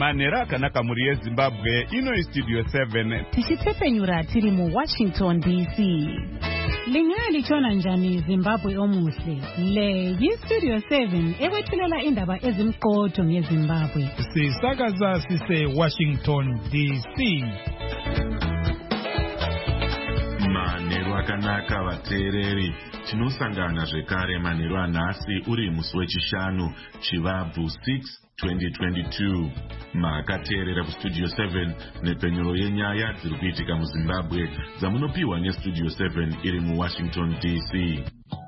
manhero akanaka muri yezimbabwe. Ino Studio 7 tichitepfenyura tiri mu Washington DC. Lingali chona njani Zimbabwe omuhle. Le Studio 7 ewethulela indaba ezimqotho ngeZimbabwe. Sisakaza sise Washington DC. Manhero akanaka vateereri. Tinosangana zvekare manhero anhasi uri musi wechishanu Chivabvu 6 2022. Makateerera kustudio 7 nepenyuro yenyaya dziri kuitika muZimbabwe dzamunopiwa nestudio 7 iri muWashington DC.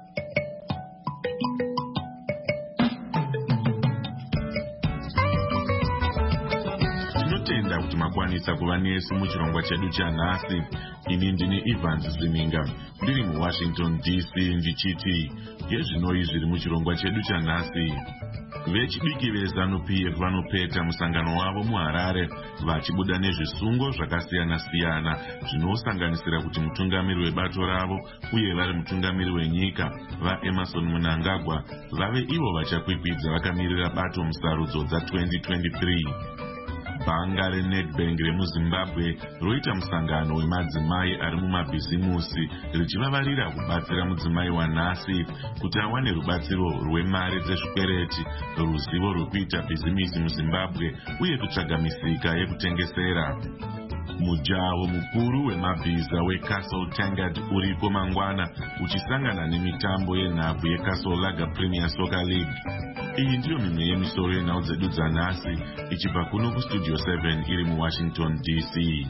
Tinotenda kuti makwanisa kuva nesu muchirongwa chedu chanhasi. Ini ndini Evans Ziminga ndiri muWashington DC ndichiti yezvinoi zviri muchirongwa chedu chanhasi. Vechidiki veZANU-PF vanopeta musangano wavo muHarare vachibuda nezvisungo zvakasiyana-siyana zvinosanganisira kuti mutungamiri webato ravo uye vari mutungamiri wenyika vaEmmerson Mnangagwa vave ivo vachakwikwidza vakamirira bato musarudzo dza2023. Bhanga reNedbank remuZimbabwe roita musangano wemadzimai ari mumabhizimusi richivavarira kubatsira mudzimai wanhasi kuti awane rubatsiro rwemari dzezvikwereti, ruzivo rwekuita bhizimisi muZimbabwe uye kutsvaga misika yekutengesera. Mujaho mukuru wemabhiza weCastle Tankard uripo mangwana uchisangana nemitambo yenhabvu yeCastle Lager Premier Soccer League. Iyi ndiyo mimwe yemisoro yenhau dzedu dzanhasi ichibva kuno kustudio 7 iri muWashington DC.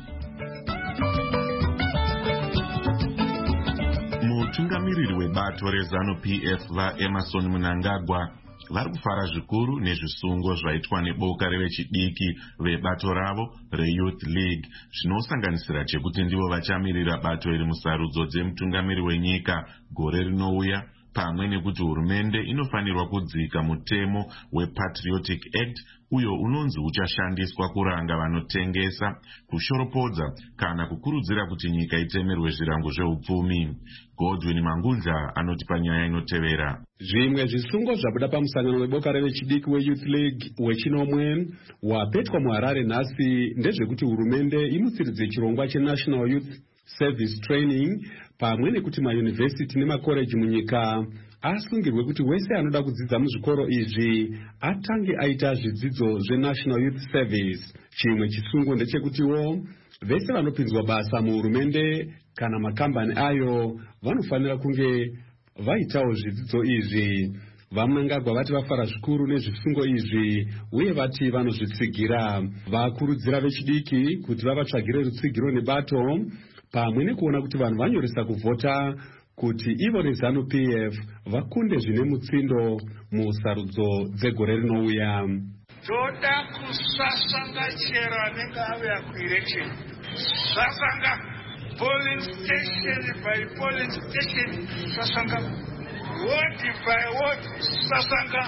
Mutungamiriri webato reZANU-PF vaEmmerson Mnangagwa vari kufara zvikuru nezvisungo zvaitwa neboka revechidiki vebato ravo reYouth League zvinosanganisira chekuti ndivo vachamirira bato iri musarudzo dzemutungamiri wenyika gore rinouya, pamwe nekuti hurumende inofanirwa kudzika mutemo wePatriotic Act uyo unonzi uchashandiswa kuranga vanotengesa, kushoropodza kana kukurudzira kuti nyika itemerwe zvirango zveupfumi. Godwin Mangudla anoti panyaya inotevera. Zvimwe zvisungo zvabuda pamusangano weboka revechidiki weYouth League wechinomwe wapetwa muHarare nhasi ndezvekuti hurumende imutsiridze chirongwa cheNational Youth Service Training pamwe nekuti mayunivhesiti nemakoreji munyika asungirwe kuti wese anoda kudzidza muzvikoro izvi atange aita zvidzidzo zveNational Youth Service. Chimwe chisungo ndechekutiwo vese vanopinzwa basa muhurumende kana makambani ayo vanofanira kunge vaitawo zvidzidzo izvi. VaMnangagwa vati vafara zvikuru nezvisungo izvi uye vati vanozvitsigira. Vakurudzira vechidiki kuti vavatsvagire rutsigiro nebato pamwe nekuona kuti vanhu vanyoresa kuvhota kuti ivo neZANU-PF vakunde zvine mutsindo musarudzo dzegore rinouya. Toda kusasanga chero anenge auya kuelection. Sasanga polling station by polling station. Sasanga ward by ward. Sasanga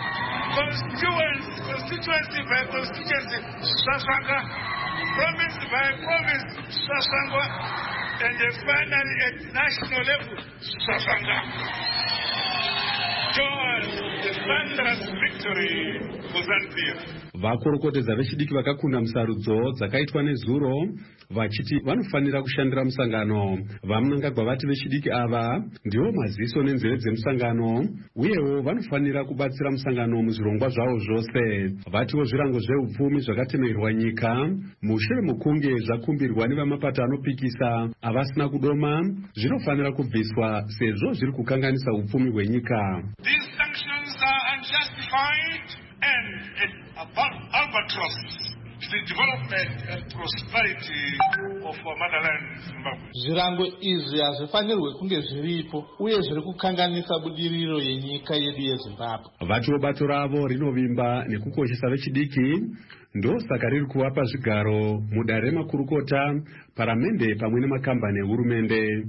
constituency by constituency. Sasanga province by province. Sasanga. And then finally at national level, Sasanga. Join the thunderous victory for ZANU-PF. Vakorokotedza vechidiki vakakunda musarudzo dzakaitwa nezuro vachiti vanofanira kushandira musangano. VaMnangagwa vati vechidiki ava ndivo maziso nenzeve dzemusangano uyewo vanofanira kubatsira musangano muzvirongwa zvavo zvose. Vatiwo zvirango zveupfumi zvakatemerwa nyika mushure mukunge zvakumbirwa nevamapato anopikisa avasina kudoma zvinofanira kubviswa sezvo zviri kukanganisa upfumi hwenyika. These sanctions are unjustified and albatross to the development and prosperity of our motherland Zimbabwe. Zvirango izvi hazvifanirwe kunge zviripo uye zviri kukanganisa budiriro yenyika yedu yeZimbabwe. Vatiwo bato ravo rinovimba nekukoshesa vechidiki ndosaka riri kuvapa zvigaro mudare remakurukota, paramende pamwe nemakambani ehurumende.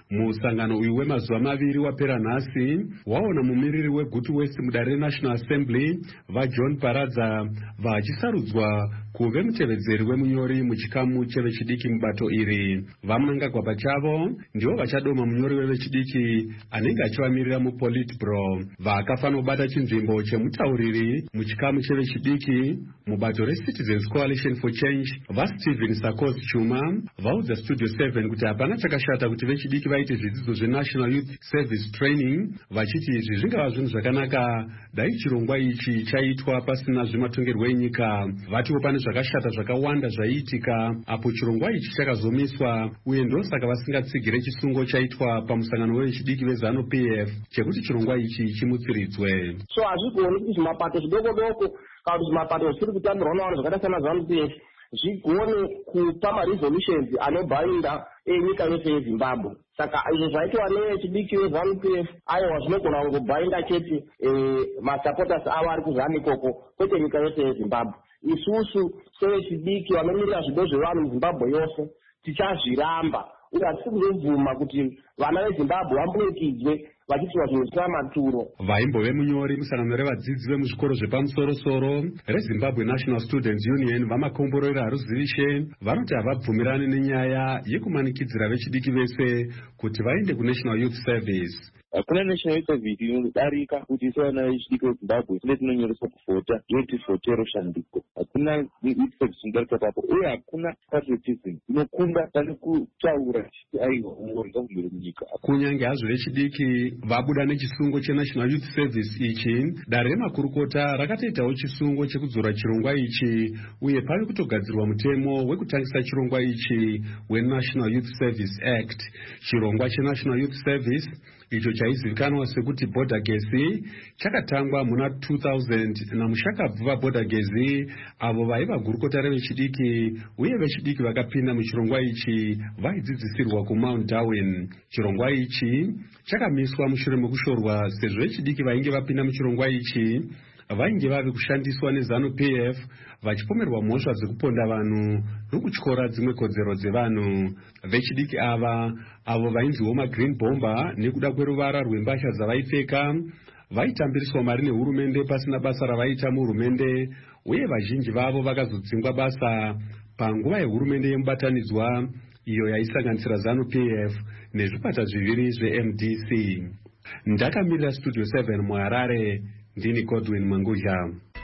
Musangano uyu wemazuva maviri wapera nhasi waona mumiriri weGutu West mudare reNational Assembly vaJohn Paradza vachisarudzwa kuve mutevedzeri wemunyori muchikamu chevechidiki mubato iri. Vamunangagwa pachavo ndivo vachadoma munyori wevechidiki anenge achivamirira muPolitburo. Vakafanira kubata chinzvimbo chemutauriri muchikamu chevechidiki mubato reCitizens Coalition for Change vaStephen Sarkozy Chuma vaudza Studio 7 kuti hapana chakashata kuti vechidiki vaite zvidzidzo zveNational Youth Service Training, vachiti izvi zvingava zvinhu zvakanaka dai chirongwa ichi chaitwa pasina zvematongerwo enyika. Vatiwo pane zvakashata zvakawanda zvaiitika apo chirongwa ichi chakazomiswa, uye ndosaka vasingatsigire chisungo chaitwa pamusangano wevechidiki veZANU-PF chekuti chirongwa ichi chimutsiridzwe. So hazvigoni kuti zvimapato zvidoko doko kana kuti zvimapato zvisiri kutambirwa navanhu zvakaita sana ZANU-PF zvigone kupa maresolutions anobhainda enyika yose yeZimbabwe. Saka izvo zvaitwa nevechidiki veZANU-PF aiwa zvinogona kungobhainda chete masupporters avo ari kuzanu ikoko, kwete nyika yose yeZimbabwe. Isusu sevechidiki vanomirira zvido zvevanhu muZimbabwe yose tichazviramba, uye hatisi kuzobvuma kuti vana veZimbabwe vambunikidzwe vachiitwa zvinhu zvisina maturo. Vaimbove munyori musangano revadzidzi vemuzvikoro zvepamusoro-soro reZimbabwe National Students Union vamakomborera haruzivishe vanoti havabvumirani nenyaya yekumanikidzira vechidiki vese kuti vaende kuNational Youth Service. Hakuna National Youth Service inodarika kuti ise vana vechidiki veZimbabwe tine tinonyoresa kuvhota yoti vhotero shandiko. Hakuna Youth Service inodarika papo, uye hakuna patriotism inokumba pane kutaura chiti aiwa umorika kumhiri munyika. Kunyange hazvo vechidiki vabuda nechisungo cheNational Youth Service ichi, dare remakurukota rakatoitawo chisungo chekudzora chirongwa ichi, uye pari kutogadzirwa mutemo wekutangisa chirongwa ichi weNational Youth Service Act. Chirongwa cheNational Youth Service icho chaizivikanwa sekuti Border Gezi chakatangwa muna 2000 namushakabvu vaBorder Gezi avo vaiva gurukota revechidiki, uye vechidiki vakapinda muchirongwa ichi vaidzidzisirwa kuMount Darwin. Chirongwa ichi chakamiswa mushure mekushorwa sezvo vechidiki vainge vapinda muchirongwa ichi vainge vavi kushandiswa neZANU-PF vachipomerwa mhosva dzekuponda vanhu nokutyora dzimwe kodzero dzevanhu. Vechidiki ava avo vainziwo magreen bomber nekuda kweruvara rwembasha dzavaipfeka vaitambiriswa mari nehurumende pasina basa ravaita muhurumende, uye vazhinji vavo vakazodzingwa basa panguva yehurumende yemubatanidzwa iyo yaisanganisira ZANU-PF nezvikwata zviviri zveMDC. Ndakamirira Studio 7 muHarare, ndini Godwin Mangudya.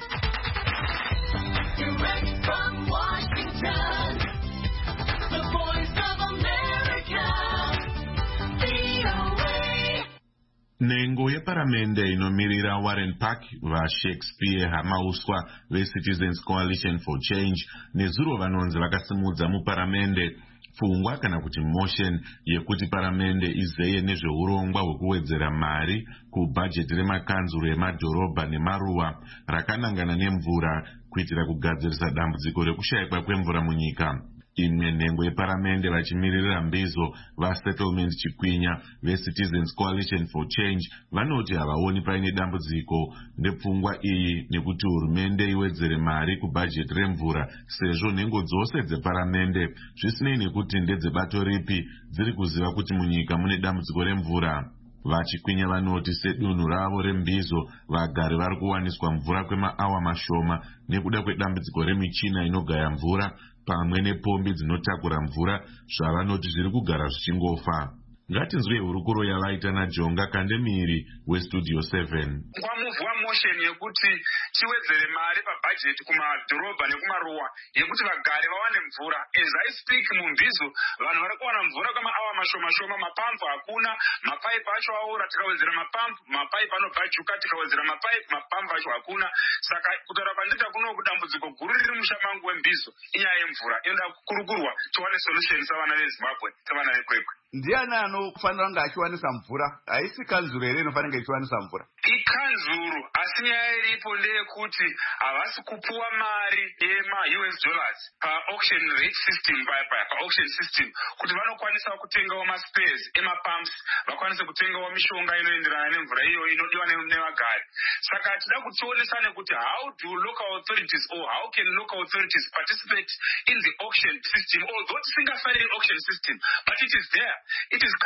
Nhengo yeparamende inomirira Warren Park vaShakespeare Hamauswa veCitizens Coalition for Change nezuro vanonzi vakasimudza muparamende pfungwa kana kuti motion yekuti paramende izeye nezveurongwa hwekuwedzera mari kubhajeti remakanzuro emadhorobha nemaruwa rakanangana nemvura kuitira kugadzirisa dambudziko rekushayikwa kwemvura munyika. Imwe nhengo yeparamende vachimirira mbizo vaSettlement Chikwinya veCitizens Coalition for Change vanoti havaoni paine dambudziko ndepfungwa iyi nekuti hurumende iwedzere mari kubhajeti remvura sezvo nhengo dzose dzeparamende zvisinei nekuti ndedzebato ripi dziri kuziva kuti munyika mune dambudziko remvura. Vachikwinya vanoti sedunhu ravo rembizo vagari vari kuwaniswa mvura kwemaawa mashoma nekuda kwedambudziko remichina inogaya mvura pamwe nepombi dzinotakura mvura zvavanoti zviri kugara zvichingofa. Ngatinzwe hurukuro yavaita naJonga Kandemiri weStudio 7. Kwamuvwa motion yekuti tiwedzere mari pabhajeti kumadhorobha nekumaruwa yekuti vagari vawane mvura. As I speak mumbizo vanhu vari kuwana mvura kwemaawa mashoma, mapampu hakuna, mapaipi acho aora, tikawedzera mapaipi anobhajuka, tikawedzera mapampu acho hakuna. Saka kutaura pandita kuno kudambudziko guru riri mushamangu wembizo inyaya yemvura inoda kukurukurwa tiwane solution savana veZimbabwe, savana vekwekwe. Ndiani anofanira kunge achiwanisa mvura? Haisi kanzuro here inofanira ichiwanisa mvura? Ikanzuro, asi nyaya iripo ndeyekuti havasi kupuwa mari yema-US dollars pa-auction rate system, pa-auction system, kuti vanokwanisa kutengawo maspares emapumps, vakwanise kutengawo mishonga inoenderana nemvura iyo inodiwa nevagari. Saka tida kutionesane kuti how do local authorities or how can local authorities participate in the auction system, although tisingafariri auction system, but it is there. It is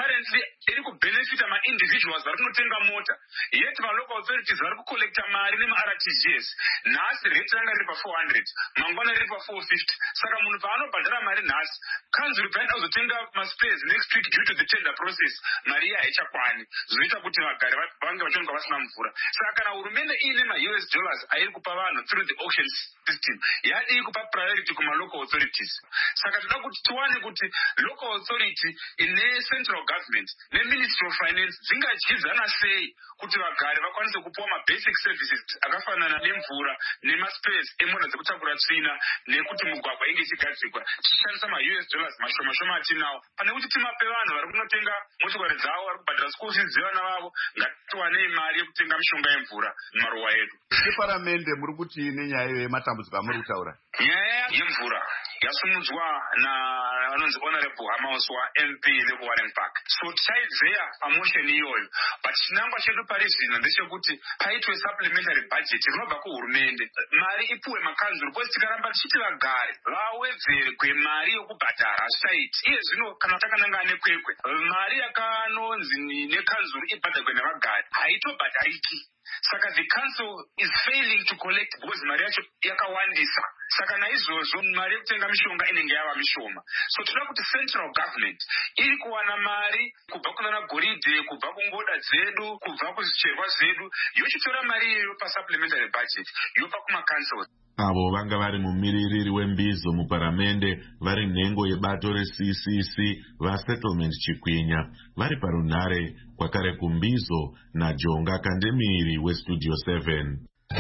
currently iri kubenefita ma-individuals vari kunotenga mota, yet ma-local authorities vari kucollecta mari nema-RTGS. Nhasi rate ranga riri pa400, mangwana riri pa450. Saka munhu paanobhadhara mari nhasi, kanzuru paenda kuzotenga maspares next week due to the tender process, mari iya haichakwani, zvinoita kuti vagari vange vachioneka vasina mvura. Saka kana hurumende iine ma-US dollars airi kupa vanhu through the auction system, yadii kupa priority kuma-local authorities. Saka toda kuti tiwane kuti local authority ine central government neministry of finance dzingadyidzana sei kuti vagari vakwanise kupiwa mabasic services akafanana nemvura nemaspace emota dzekutakura tsvina nekuti mugwagwa inge ichigadzikwa tichishandisa ma-US dollars mashoma atinawo, pane kuti timape vanhu vari kunotenga motokari dzavo vari kubhadhara school fees dzevana vavo. Ngatiwanei mari yekutenga mishonga yemvura mumaruwa edu. Separamende muri kuti nenyaya yematambudziko amuri kutaura, nyaya yemvura yasumudzwa navanonzi honorable Hamauswa MP leWarren Park. So tichaidzeya pamotion iyoyo, but chinangwa chedu pari zvino ndechekuti paitwe supplementary budget rinobva kuhurumende, mari ipuwe makanzuru, because tikaramba tichiti vagari vawedzerwe mari yokubhadhara hazvichaiti. Iye zvino kana takananga nekwekwe, mari yakanonzi nekanzuru ibhadharwe nevagari haitobhadhariki. Saka the council is failing to collect because mari yacho yakawandisa. Saka naizvozvo mari yekutenga mishonga inenge yava mishoma. So toda kuti central government iri kuwana mari kubva kunana goridhe, kubva kungoda dzedu, kubva kuzvicherwa zvedu, yochitora mari iyoyo pasupplementary budget yopa kuma-councils. Avo vanga vari mumiririri wembizo muparamende vari nhengo yebato reCCC vasettlement Chikwinya vari parunhare kwakare kumbizo naJonga Kandemiri weStudio 7.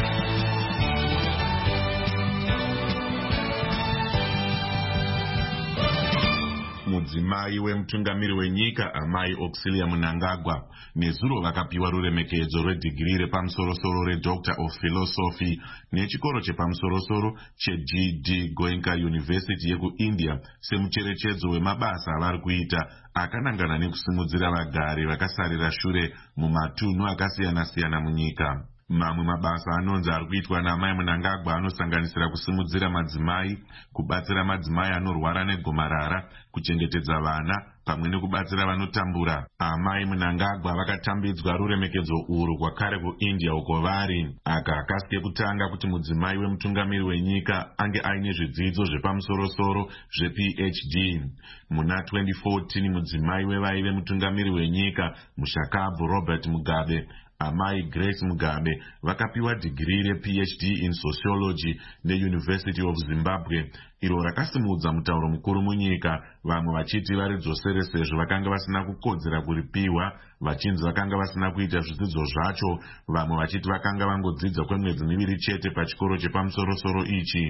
Mudzimai wemutungamiri wenyika Amai Auxilia Mnangagwa nezuro vakapiwa ruremekedzo rwedigiri repamusoro-soro reDoctor of Philosophy nechikoro chepamusoro-soro cheGD Goenka University yekuIndia semucherechedzo wemabasa avari kuita akanangana nekusimudzira vagari vakasarira shure mumatunhu akasiyana-siyana munyika. Mamwe mabasa anonzi ari kuitwa naMai Mnangagwa anosanganisira kusimudzira madzimai, kubatsira madzimai anorwara negomarara, kuchengetedza vana pamwe nekubatsira vanotambura. Amai Mnangagwa vakatambidzwa ruremekedzo urwu kwakare kuIndia uko vari. Aka akasike kutanga kuti mudzimai wemutungamiri wenyika ange aine zvidzidzo zvepamusoro-soro zvePhD. Muna 2014 mudzimai wevaive mutungamiri wenyika Mushakabvu Robert Mugabe, Amai Grace Mugabe vakapiwa digiri rePhD in Sociology neUniversity of Zimbabwe, iro rakasimudza mutauro mukuru munyika, vamwe vachiti varidzosere sezvo vakanga vasina kukodzera kuripiwa, vachinzi vakanga vasina kuita zvidzidzo zvacho, vamwe vachiti vakanga vangodzidza kwemwedzi miviri chete pachikoro chepamusoro-soro ichi.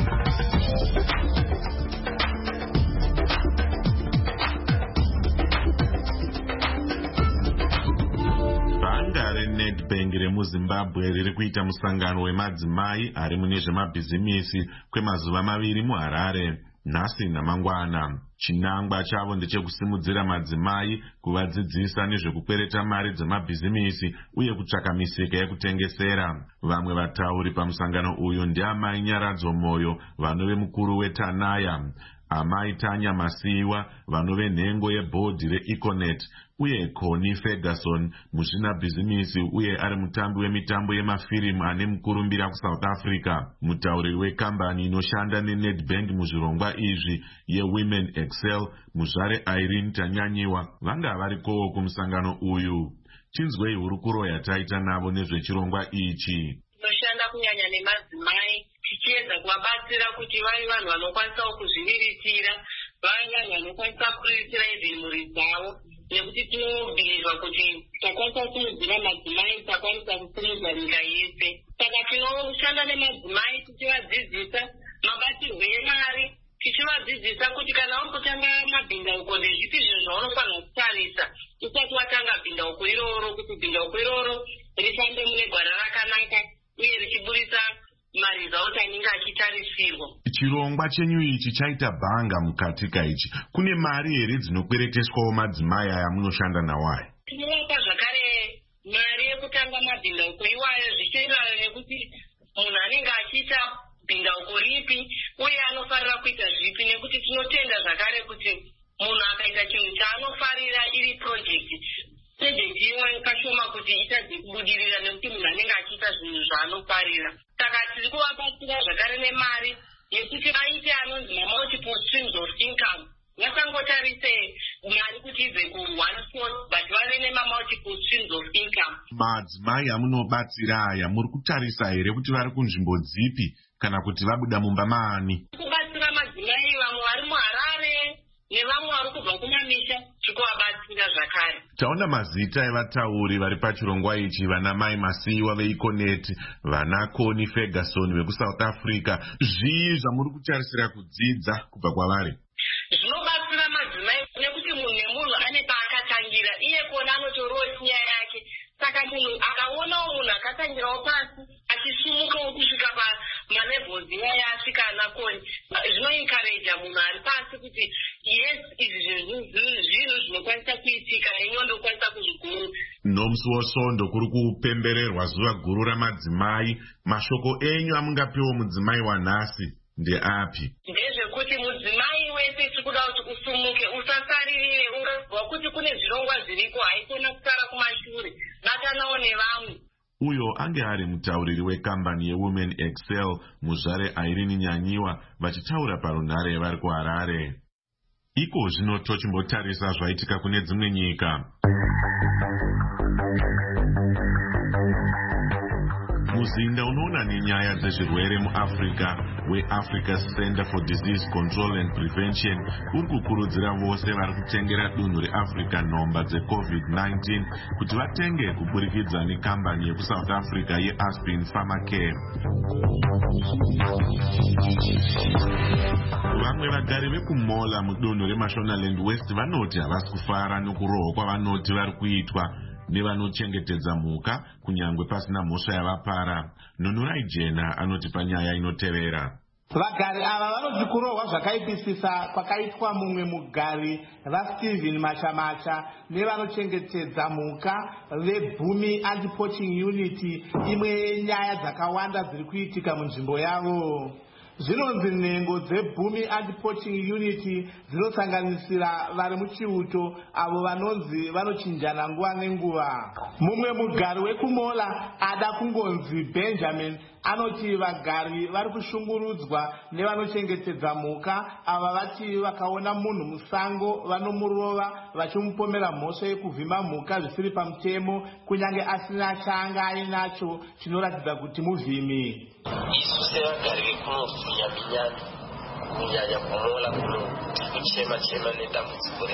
Nedbank remuZimbabwe riri kuita musangano wemadzimai ari mune zvemabhizimisi kwemazuva 2 muHarare nhasi namangwana. Chinangwa chavo ndechekusimudzira madzimai, kuvadzidzisa nezvekukwereta mari dzemabhizimisi uye kutsvaka misika yekutengesera. Vamwe vatauri pamusangano uyu ndiamai Nyaradzo Moyo vanove mukuru weTanaya, Amai Tanya Masiwa vanove nhengo yebhodhi reEconet, uye Connie Ferguson muzvina bhizimisi uye ari mutambi wemitambo yemafirimu ane mukurumbira kuSouth Africa. Mutauri wekambani inoshanda neNedbank muzvirongwa izvi yeWomen Excel, muzvare Irene Tanyanyiwa, vanga varikowo kumusangano uyu. Chinzwei hurukuro yataita navo nezvechirongwa ichi. Tinoshanda kunyanya nemadzimai tichiedza kuvabatsira kuti vave vanhu vanokwanisa kuzviriritira, vave vanhu vanokwanisa kuriritira izvi mhuri dzavo, nekuti tinobhiirwa kuti takwanisa kusimudzira madzimai takwanisa kusimudza nyika yese. Saka tinoshanda nemadzimai tichivadzidzisa mabatirwo emari, tichivadzidzisa kuti kana urikutanga mabhindauko ndezvipi zvinhu zvaunofanira kutarisa usati watanga bhindauko iroro, kuti bhindauko iroro rifambe mune gwara rakanaka uye richiburisa marizauti anenge achitarisirwa. Chirongwa chenyu ichi chaita bhanga mukati kaichi. Kune mari here dzinokwereteswawo madzimai aya munoshanda nawo aya? Tinovapa zvakare mari yekutanga mabhindauko iwayo zvichienderana nekuti munhu anenge achiita bhindauko ripi uye anofanira kuita zvipi, nekuti tinotenda zvakare kuti munhu akaita kuita chinhu chaanofarira iri projekti imwe kashoma kuti itadze kubudirira nekuti munhu anenge achiita zvinhu zvaanofarira. Saka tiri kuvabatsira zvakare nemari yekuti vaite anonzi multiple streams of income. Vasangotarise mari kuti ibve ku1 source but vave nemamultiple streams of income. Madzimai amunobatsira aya muri kutarisa here kuti vari kunzvimbo dzipi kana kuti vabuda mumba maani? Kubatsira madzimai vamwe vari muHarare nevamwe vari kubva kumamisha tikuvabatsira zvakare. Taona mazita evatauri vari pachirongwa ichi, vana Mai Masiyiwa veICONET, vana Connie Ferguson vekuSouth Africa. Zvii zvamuri kutarisira kudzidza kubva kwavari? Zvinobatsira madzimai nekuti munhu nemunhu ane paakatangira, iye kona anotorawo tsiya yake. Saka munhu akaonawo munhu akatangirawo pasi achisumukawo kusvika pamalevels iwaya asvika ana Connie, zvinoencouragea munhu ari pasi kuti yes, izvi zvinhu zvinokwanisa kuitika nenyondo ndokwanisa kuzviguru. Nomusi woSvondo kuri kupembererwa zuva guru ramadzimai. Mashoko enyu amungapiwo mudzimai wanhasi ndeapi? Ndezvekuti mudzimai wese tikuda kuti usumuke, usasaririre, ungaziva kuti kune zvirongwa zviriko, haikona kusara kumashure, batanawo nevamwe. Uyo ange ari mutauriri wekambani yeWomen Excel, muzvare Irene Nyanyiwa, vachitaura parunhare vari kuHarare. Iko zvino tochimbotarisa zvaitika kune dzimwe nyika. Muzinda unoona nenyaya dzezvirwere muAfrica weAfrica Center for Disease Control and Prevention uri kukurudzira vose vari kutengera dunhu reAfrica nhomba dzeCovid-19 kuti vatenge kuburikidza nekambani yekuSouth Africa yeAspen Pharmacare. Vamwe vagari vekuMola mudunhu reMashonaland West vanoti havasi kufara nokurohwa kwavanoti vari kuitwa nevanochengetedza mhuka kunyangwe pasina mhosva yavapara. Nunurai Jena anoti panyaya inotevera. Vagari ava vanodzi kurohwa zvakaipisisa kwakaitwa mumwe mugari vaStephen Machamacha nevanochengetedza mhuka veBhumi Anti-Poaching Unit, imwe yenyaya dzakawanda dziri kuitika munzvimbo yavo. Zvinonzi nhengo dzeBhumi Anti-Poaching Unit dzinosanganisira vari muchiuto avo vanonzi vanochinjana nguva nenguva. Mumwe mugari wekuMola ada kungonzi Benjamin anoti vagari vari kushungurudzwa nevanochengetedza mhuka ava vati vakaona munhu musango vanomurova vachimupomera mhosva yekuvhima mhuka zvisiri pamutemo kunyange asina chaanga ainacho chinoratidza kuti muvhimi. Isu sevagari vekunofunyaminyani kunyanya kuMola kuno kuchema nedambudziko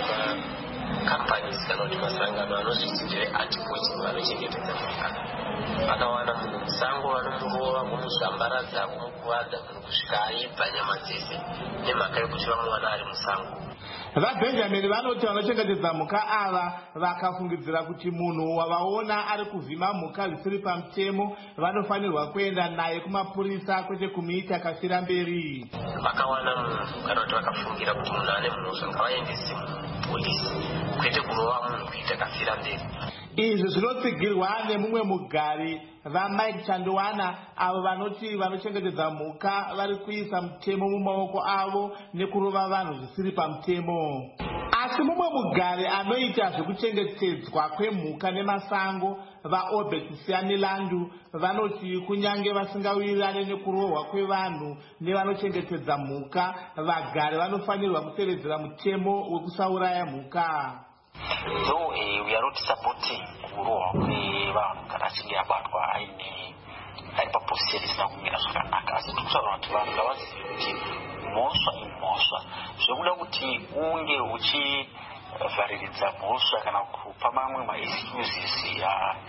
remakambani kana kuti masangano anozvidzidzire anti-poaching vanochengetedza mhuka. Vakawana munhu musango vanomurova, kumuzvambaradza, kumukuvadza, kusvika aibva nyama dzese nemhaka yekuti vamuwana ari musango. VaBenjamin vanoti vanochengetedza mhuka ava vakafungidzira kuti munhu wavaona ari kuvhima mhuka zvisiri pamutemo vanofanirwa kuenda naye kumapurisa kwete kumuita akafira mberi. Vakawana munhu kana kuti vakafungira kuti munhu ane mhosva ngavaendese mupolisi kwete kurova munhu kuita akafira mberi. Izvi zvinotsigirwa nemumwe mugari vaMike Chandowana avo vanoti vanochengetedza mhuka vari kuisa mutemo mumaoko avo nekurova vanhu zvisiri pamutemo. Asi mumwe mugari anoita zvekuchengetedzwa kwemhuka nemasango vaObert Sianilandu vanoti kunyange vasingawirirane nekurohwa kwevanhu nevanochengetedza mhuka, vagari vanofanirwa kutevedzera mutemo wekusauraya mhuka. Though we are not supporting kurohwa kwevanhu kana achinge abatwa ari paposition isina kumira zvakanaka, asi tikutaura kuti vanhu ngavazive kuti mhosva imhosva, zvekuda kuti unge uchivhariridza mhosva kana kupa mamwe maexcuses.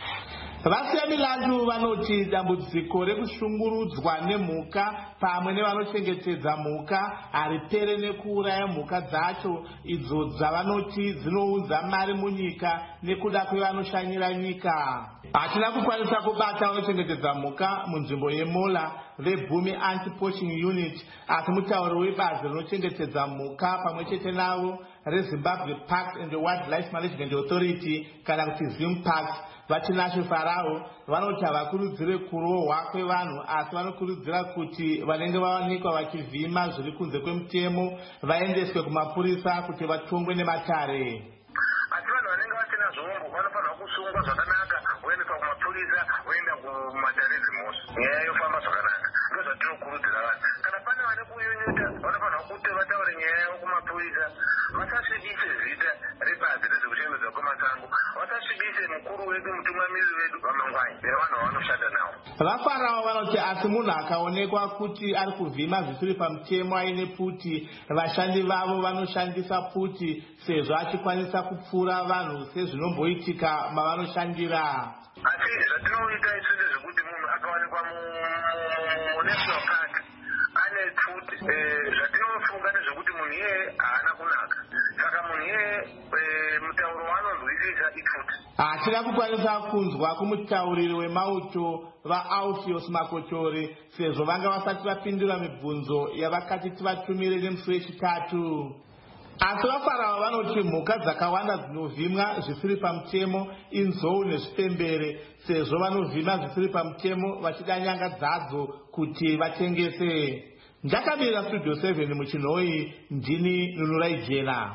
VaSianilandu vanoti dambudziko rekushungurudzwa nemhuka pamwe nevanochengetedza mhuka haripere nekuuraya mhuka dzacho idzo dzavanoti dzinounza mari munyika nekuda kwevanoshanyira nyika. Hatina kukwanisa kubata vanochengetedza mhuka munzvimbo yeMola veBhumi Anti-Poaching Unit, asi mutauri webazi rinochengetedza mhuka pamwe chete navo reZimbabwe Parks and Wildlife Management Authority kana kuti ZimParks vachinasho Farao vanoti havakurudzire kurohwa kwevanhu asi vanokurudzira kuti vanenge vawanikwa vachivhima zviri kunze kwemutemo vaendeswe kumapurisa kuti vatongwe nematare. Asi vanhu vanenge vasina zvombo vanofanira kusungwa zvakanaka voendeswa kumapurisa voenda kumatare dzimhosva. Nyaya yofamba zvakanaka ndo zvatinokurudzira vanhu. Kana pane vane kunyunyuta vanofanira kuti vataure nyaya yavo kumapurisa, vasasvibise zita rebazi rezvekuchengetedzwa kwemasango, vasasvibise mukuru wedu mutungamiri wedu vamangwani nevanhu vanoshanda navo. VaFarao vanoti asi munhu akaonekwa kuti ari kuvhima zvisiri pamutemo aine puti, vashandi vavo vanoshandisa puti sezvo achikwanisa kupfuura vanhu sezvinomboitika mavanoshandira. Asi zvatinoita isu ndezvekuti munhu akawanikwa munational park ane puti, zvatinofunga ndezvekuti munhu iyeye haana kunaka, saka munhu iyeye mutauro waanonzwisisa iputi. Hatina kukwanisa kunzwa kumutauriri wemauto vaAlpheus Makotori sezvo vanga vasati vapindura mibvunzo yavakati tivatumire nemusi wechitatu. Asi vaFarao vanoti mhuka dzakawanda dzinovhimwa zvisiri pamutemo inzou nezvipembere sezvo vanovhima zvisiri pamutemo vachida nyanga dzadzo kuti vatengese. Ndakamirira Studio 7 muchinhoi, ndini Nunurai Jena.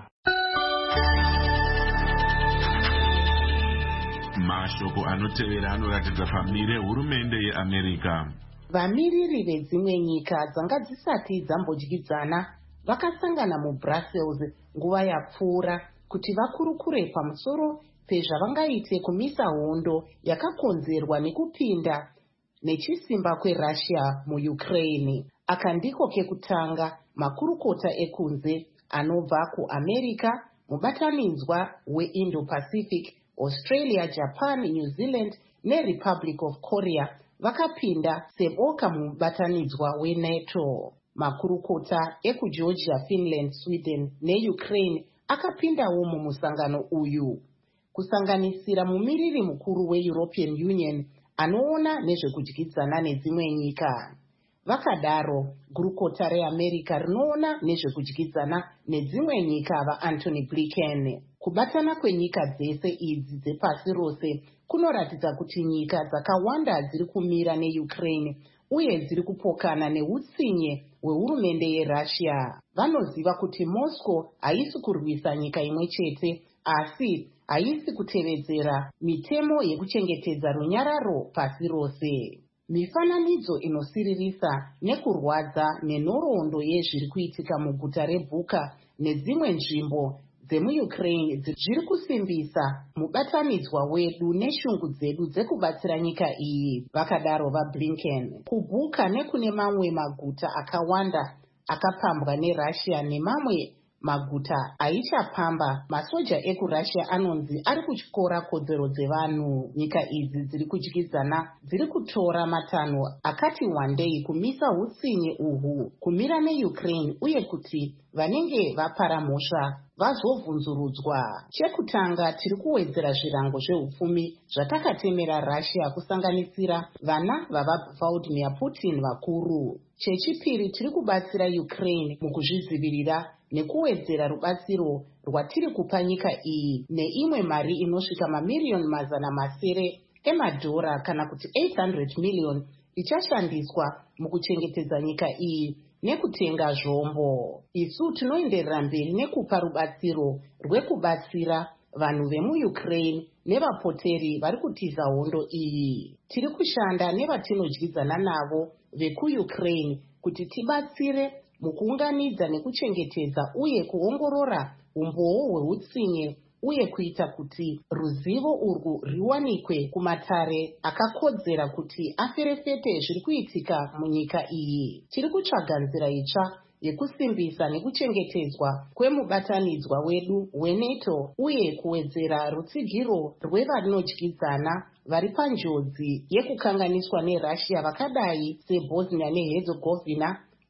Mashoko anotevera anoratidza famire hurumende yeAmerica. Vamiriri vedzimwe nyika dzanga dzisati dzambodyidzana vakasangana muBrussels nguva yapfuura kuti vakurukure pamusoro pezvavangaite kumisa hondo yakakonzerwa nekupinda nechisimba kweRussia muUkraine. Aka ndiko kekutanga makurukota ekunze anobva kuAmerica, mubatanidzwa weIndo-Pacific, Australia, Japan, New Zealand neRepublic of Korea vakapinda seboka mubatanidzwa weNATO. Makurukota ekuGeorgia, Finland, Sweden neUkraine akapindawo mumusangano uyu, kusanganisira mumiriri mukuru weEuropean Union anoona nezvekudyidzana nedzimwe nyika. Vakadaro, gurukota reAmerica rinoona nezvekudyidzana nedzimwe nyika vaAntony Blinken. Kubatana kwenyika dzese idzi dzepasi rose kunoratidza kuti nyika dzakawanda dziri kumira neUkraine uye dziri kupokana neutsinye hwehurumende yeRussia. Vanoziva kuti Moscow haisi kurwisa nyika imwe chete, asi haisi kutevedzera mitemo yekuchengetedza runyararo pasi rose. Mifananidzo inosiririsa nekurwadza nenhoroondo yezviri kuitika muguta reBucha nedzimwe nzvimbo dzemuUkraine zviri kusimbisa mubatanidzwa wedu neshungu dzedu dzekubatsira nyika iyi, vakadaro vaBlinken. KuBucha nekune mamwe maguta akawanda akapambwa neRussia nemamwe maguta aichapamba, masoja ekuRussia anonzi ari kutyora kodzero dzevanhu. Nyika idzi dziri kudyidzana dziri kutora matanho akati wandei kumisa utsinye uhwu, kumira neUkraine uye kuti vanenge vapara mhosva vazovhunzurudzwa. Chekutanga tiri kuwedzera zvirango zveupfumi zvatakatemera Russia kusanganisira vana vaVladimir Putin vakuru. Chechipiri tiri kubatsira Ukraine mukuzvidzivirira nekuwedzera rubatsiro rwatiri kupa nyika iyi neimwe mari inosvika mamiriyoni mazana masere emadhora kana kuti 800 million ichashandiswa mukuchengetedza nyika iyi nekutenga zvombo. Isu tinoenderera mberi nekupa rubatsiro rwekubatsira vanhu vemuUkraine nevapoteri vari kutiza hondo iyi. Tiri kushanda nevatinodyidzana navo vekuUkraine kuti tibatsire mukuunganidza nekuchengetedza uye kuongorora umboo hweutsinye uye kuita kuti ruzivo urwu riwanikwe kumatare akakodzera kuti aferefete zviri kuitika munyika iyi. Tiri kutsvaga nzira itsva yekusimbisa nekuchengetedzwa kwemubatanidzwa wedu weNATO uye kuwedzera rutsigiro rwevanodyidzana vari panjodzi yekukanganiswa neRussia vakadai seBosnia neHerzegovina,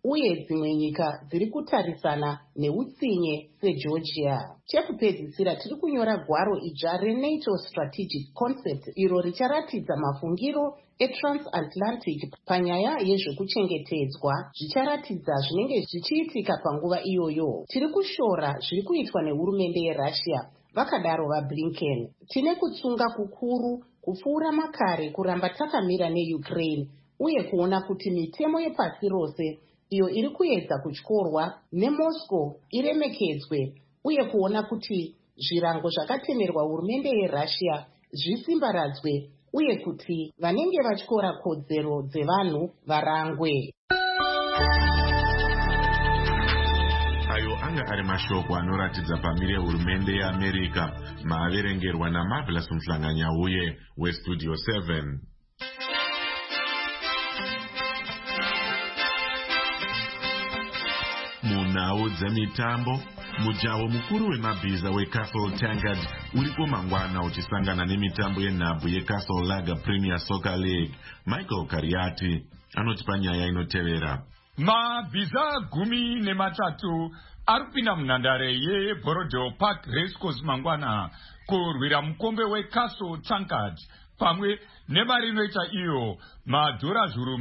uye dzimwe nyika dziri kutarisana neutsinye segeorgia. Chekupedzisira tiri kunyora gwaro idzva renato strategic concept iro richaratidza mafungiro etransatlantic panyaya yezvekuchengetedzwa, zvicharatidza zvinenge zvichiitika panguva iyoyo. Tiri kushora zviri kuitwa nehurumende yerussia, vakadaro vaBlinken. Tine kutsunga kukuru kupfuura makare kuramba takamira neUkraine uye kuona kuti mitemo yepasi rose iyo iri kuedza kutyorwa neMoscow iremekedzwe, uye kuona kuti zvirango zvakatemerwa hurumende yerussia zvisimbaradzwe uye kuti vanenge vatyora kodzero dzevanhu varangwe. Ayo anga ari mashoko anoratidza pamire yehurumende yeAmerica, maaverengerwa naMarvelous Mhlanganyauye weStudio 7. Munhau dzemitambo, mujaho mukuru wemabhiza weCastle Tankard uripo mangwana uchisangana nemitambo yenhabvu yeCastle Lager Premier Soccer League. Michael Kariati anotipa nyaya inotevera. Mabhiza 13 aripinda munhandare yeBorodale Park Racecourse mangwana kurwira mukombe weCastle Tankard pamwe nemari inoita iyo madhora zviuru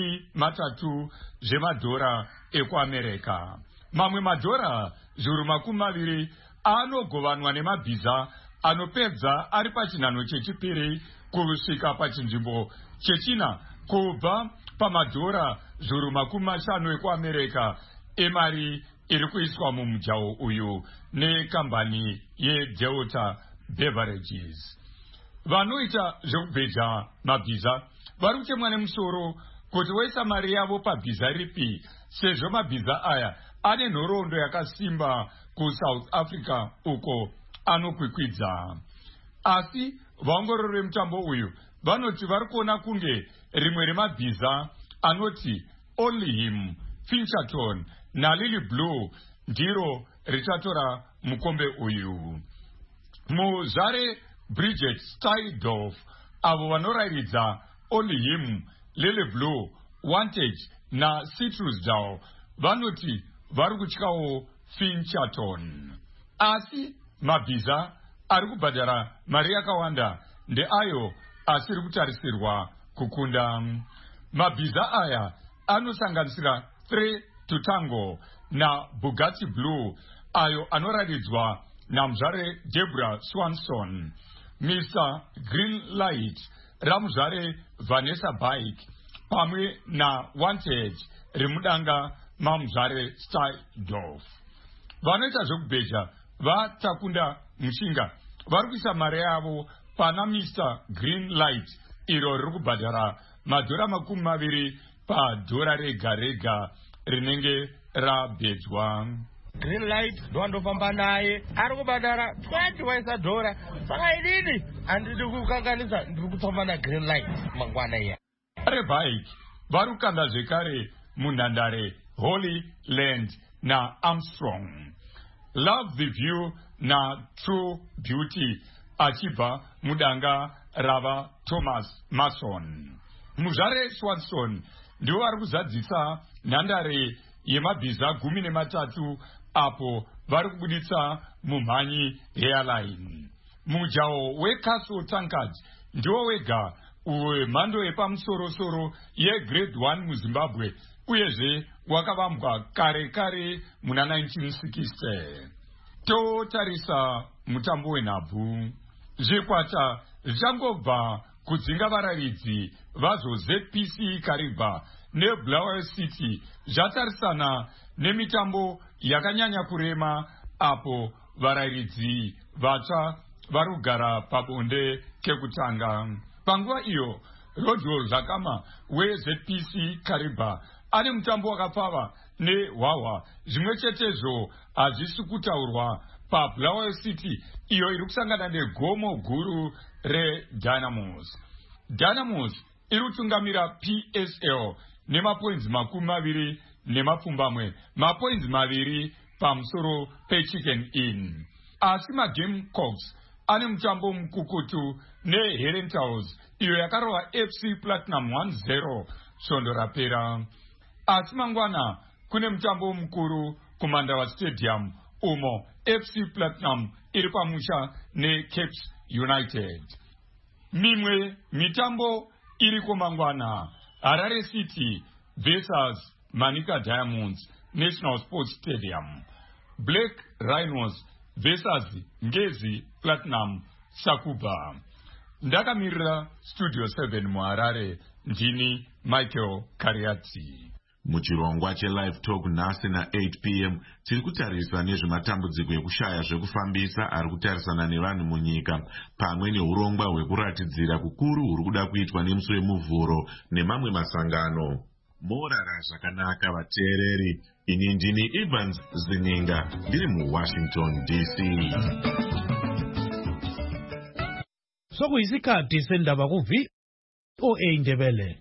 30 zvemadhora ekuAmerica. Mamwe madhora zviuru 20 anogovanwa nemabhiza anopedza ari pachinhano chechipiri kusvika pachinzvimbo chechina kubva pamadhora zviuru 50 ekuAmerica emari iri kuiswa mumujaho uyu nekambani yeDelta Beverages. Vanoita zvekubheja mabhiza vari kutemwa nemusoro kuti voisa mari yavo pabhiza ripi, sezvo mabhiza aya ane nhoroondo yakasimba kuSouth Africa uko anokwikwidza. Asi vaongorori vemutambo uyu vanoti vari kuona kunge rimwe remabhiza anoti Only Him, Fincherton naLily Blue ndiro richatora mukombe uyu. Muzvare Bridget Steindorf avo vanorayiridza Only Him, Lily Blue, Wantage naCitrus Dow vanoti vari kutyawo Fincherton. Asi mabhiza ari kubhadhara mari yakawanda ndeayo asiri kutarisirwa kukunda. Mabhiza aya anosanganisira 3 to Tango na Bugatti Blue ayo anoratidzwa namuzvare Deborah Swanson, Mr. Green Light ramuzvare Vanessa Bike pamwe na Wantage rimudanga mamuzvare Steindorf. Vanoita zvekubheja vatakunda mushinga vari kuisa mari yavo pana Mr. Green Light iro riri kubhadhara madhora 20 padhora rega rega rinenge rabhejwa. Green Light ndowandofamba naye ari kubhadhara 20 waisa dhora, saka inini handidi kukanganisa, ndiri kufamba naGreen Light mangwana iya. Rebike vari kukanda zvekare munhandare Holy Land na Armstrong, Love the View na True Beauty achibva mudanga rava Thomas Mason. Muzvare Swanson ndivo vari kuzadzisa nhandare yemabhiza 13 apo vari kubuditsa mumhanyi Hairline. Mujaho weCastle Tankard ndiwo wega wemhando yepamusoro-soro yeGrade 1 muZimbabwe, uyezve wakavambwa kare kare muna 1960. Totarisa mutambo wenhabvu. Zvikwata zvichangobva kudzinga varayiridzi vazo ZPC Kariba neBulawayo City zvatarisana nemitambo yakanyanya kurema apo varayiridzi vatsva vari kugara pabonde kekutanga. Panguva iyo Rodwell Zakama weZPC Kariba ane mutambo wakapfava neHwaHwa, zvimwe chetezvo hazvisi kutaurwa paBulawayo City iyo iri kusangana negomo guru reDynamos. Dynamos iri kutungamira PSL nemapoinzi 20 mapoinzi 2 pamusoro peChicken Inn. Asi maGamecocks ane mutambo mukukutu neHerentals iyo yakarova FC Platinum 1-0 svondo rapera. Asi mangwana kune mutambo mukuru kuMandawa Stadium umo FC Platinum iri pamusha neCapes United. Mimwe mitambo iri kumangwana, Harare City versus Manica Diamonds National Sports Stadium, Black Rhinos versus Ngezi Platinum Sakuba. Ndakamirira Studio 7 muHarare, ndini Michael Kariati. Muchirongwa che-live talk nhasi na8 p.m. tiri kutarisa nezvematambudziko ekushaya zvekufambisa ari kutarisana nevanhu munyika, pamwe neurongwa hwekuratidzira kukuru huri kuda kuitwa nemusi wemuvhuro nemamwe masangano. Morara zvakanaka vateereri, ini ndini Evans Zininga ndiri muWashington DC. Sokuyisikhathi sendaba ku-VOA Ndebele.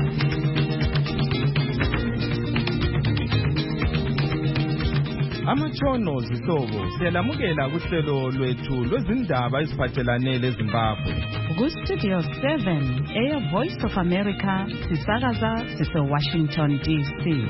Amatshono zihlobo siyalamukela kuhlelo lwethu lwezindaba eziphathelane leZimbabwe. Ku-Studio 7 Air Voice of America sisakaza sise-Washington DC.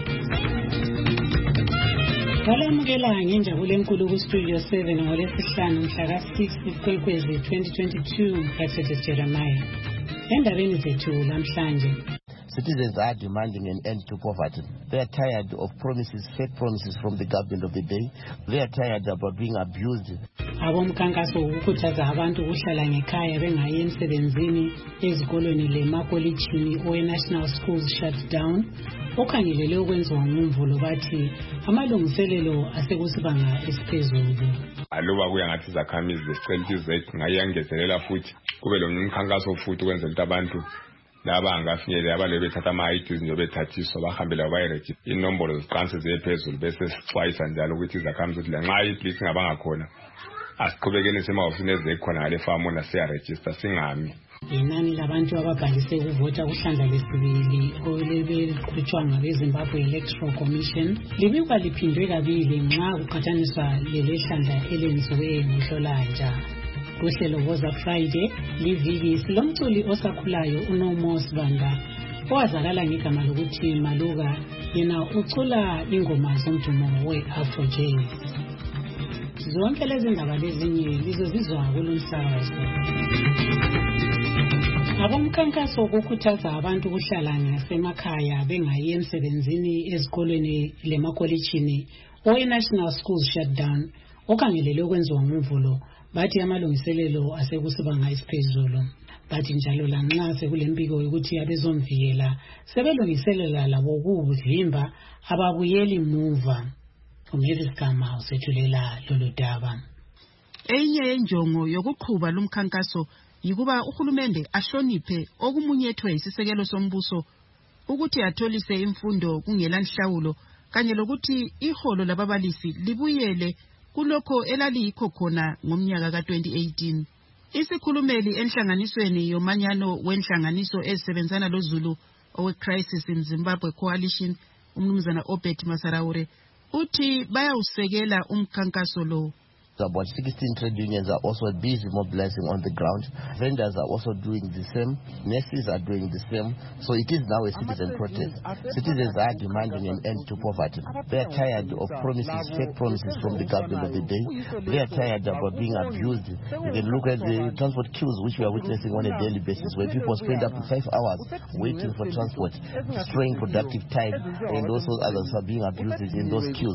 Salamukela ngenjabulo enkulu ku-Studio 7 ngolwesihlanu mhla ka-6 Mfumfu 2022 Prophet Jeremiah. Endabeni zethu namhlanje, citizens are demanding an end to poverty. They are tired of promises, fake promises from the government of the day. They are tired about being abused. Abomkhankaso ukukhuthaza abantu ukuhlala ngekhaya bengayi emsebenzini ezikolweni lemakolitshini owe-National Schools Shutdown okhangelele ukwenziwa ngumvulo bathi amalungiselelo asekusibanga esiphezulu. Aloba kuya ngathi izakhamizi zesicela ukuthi ngayangezelela futhi kube lo mkhankaso futhi ukwenzela ukuthi abantu laba angafinyelele abale bethatha ama-IDs nje bethathiswa bahambela bayiregister inombolo ziqanse zephezulu bese sixwayisa njalo ukuthi izakhamizi ukuthi lanxa ipolisi ngabangakhona asiqhubekeni semahofisini ezekhona ngale famu nasiyaregister singami. Inani labantu ababhalise ukuvota kuhlandla lesibili olebeliqhutshwa ngabeZimbabwe Electoral Commission libikwa liphindwe kabili nxa kuqhathaniswa lelehlandla elenziwe nguNhlolanja. Kuhlelo Woza Friday liviki silomculi osakhulayo uNomo Sibanda owazakala ngegama lokuthi Maluka, yena ucula ingoma zomdumo we-Afro Jazz. Zonke lezi ndaba lezinye lizozizwa kulomsakazo. Abomkhankaso ukukhuthaza abantu ukuhlala ngasemakhaya bengayi emsebenzini ezikolweni lemakolitshini owe-National Schools Shutdown okhangelele ukwenziwa ngumvulo bathi amalungiselelo asekusibanga esiphezulu. Bathi njalo lanxa sekulempiko yokuthi abezomvikela sebelungiselela labo ukuvimba ababuyeli muva. Umevisigama usethulela lolu daba. Enye yenjongo yokuqhuba lumkhankaso yikuba uhulumende ahloniphe okumunyethwe isisekelo sombuso ukuthi atholise imfundo kungela nhlawulo kanye lokuthi iholo lababalisi libuyele kulokho elaliyikho khona ngomnyaka ka-2018. Isikhulumeli enhlanganisweni yomanyano wenhlanganiso ezisebenzana loZulu owe-Crisis in Zimbabwe Coalition, umnumzana Obert Masaraure, uthi bayawusekela umkhankaso lo. About 16 trade unions are also busy mobilizing on the ground. Vendors are also doing the same. Nurses are doing the same. So it is now a citizen protest. Citizens are demanding an end to poverty. They are tired of promises, fake promises from the government of the day. They are tired about being abused. You can look at the transport queues which we are witnessing on a daily basis, where people spend up to 5 hours waiting for transport, destroying productive time, and also others are being abused in those queues.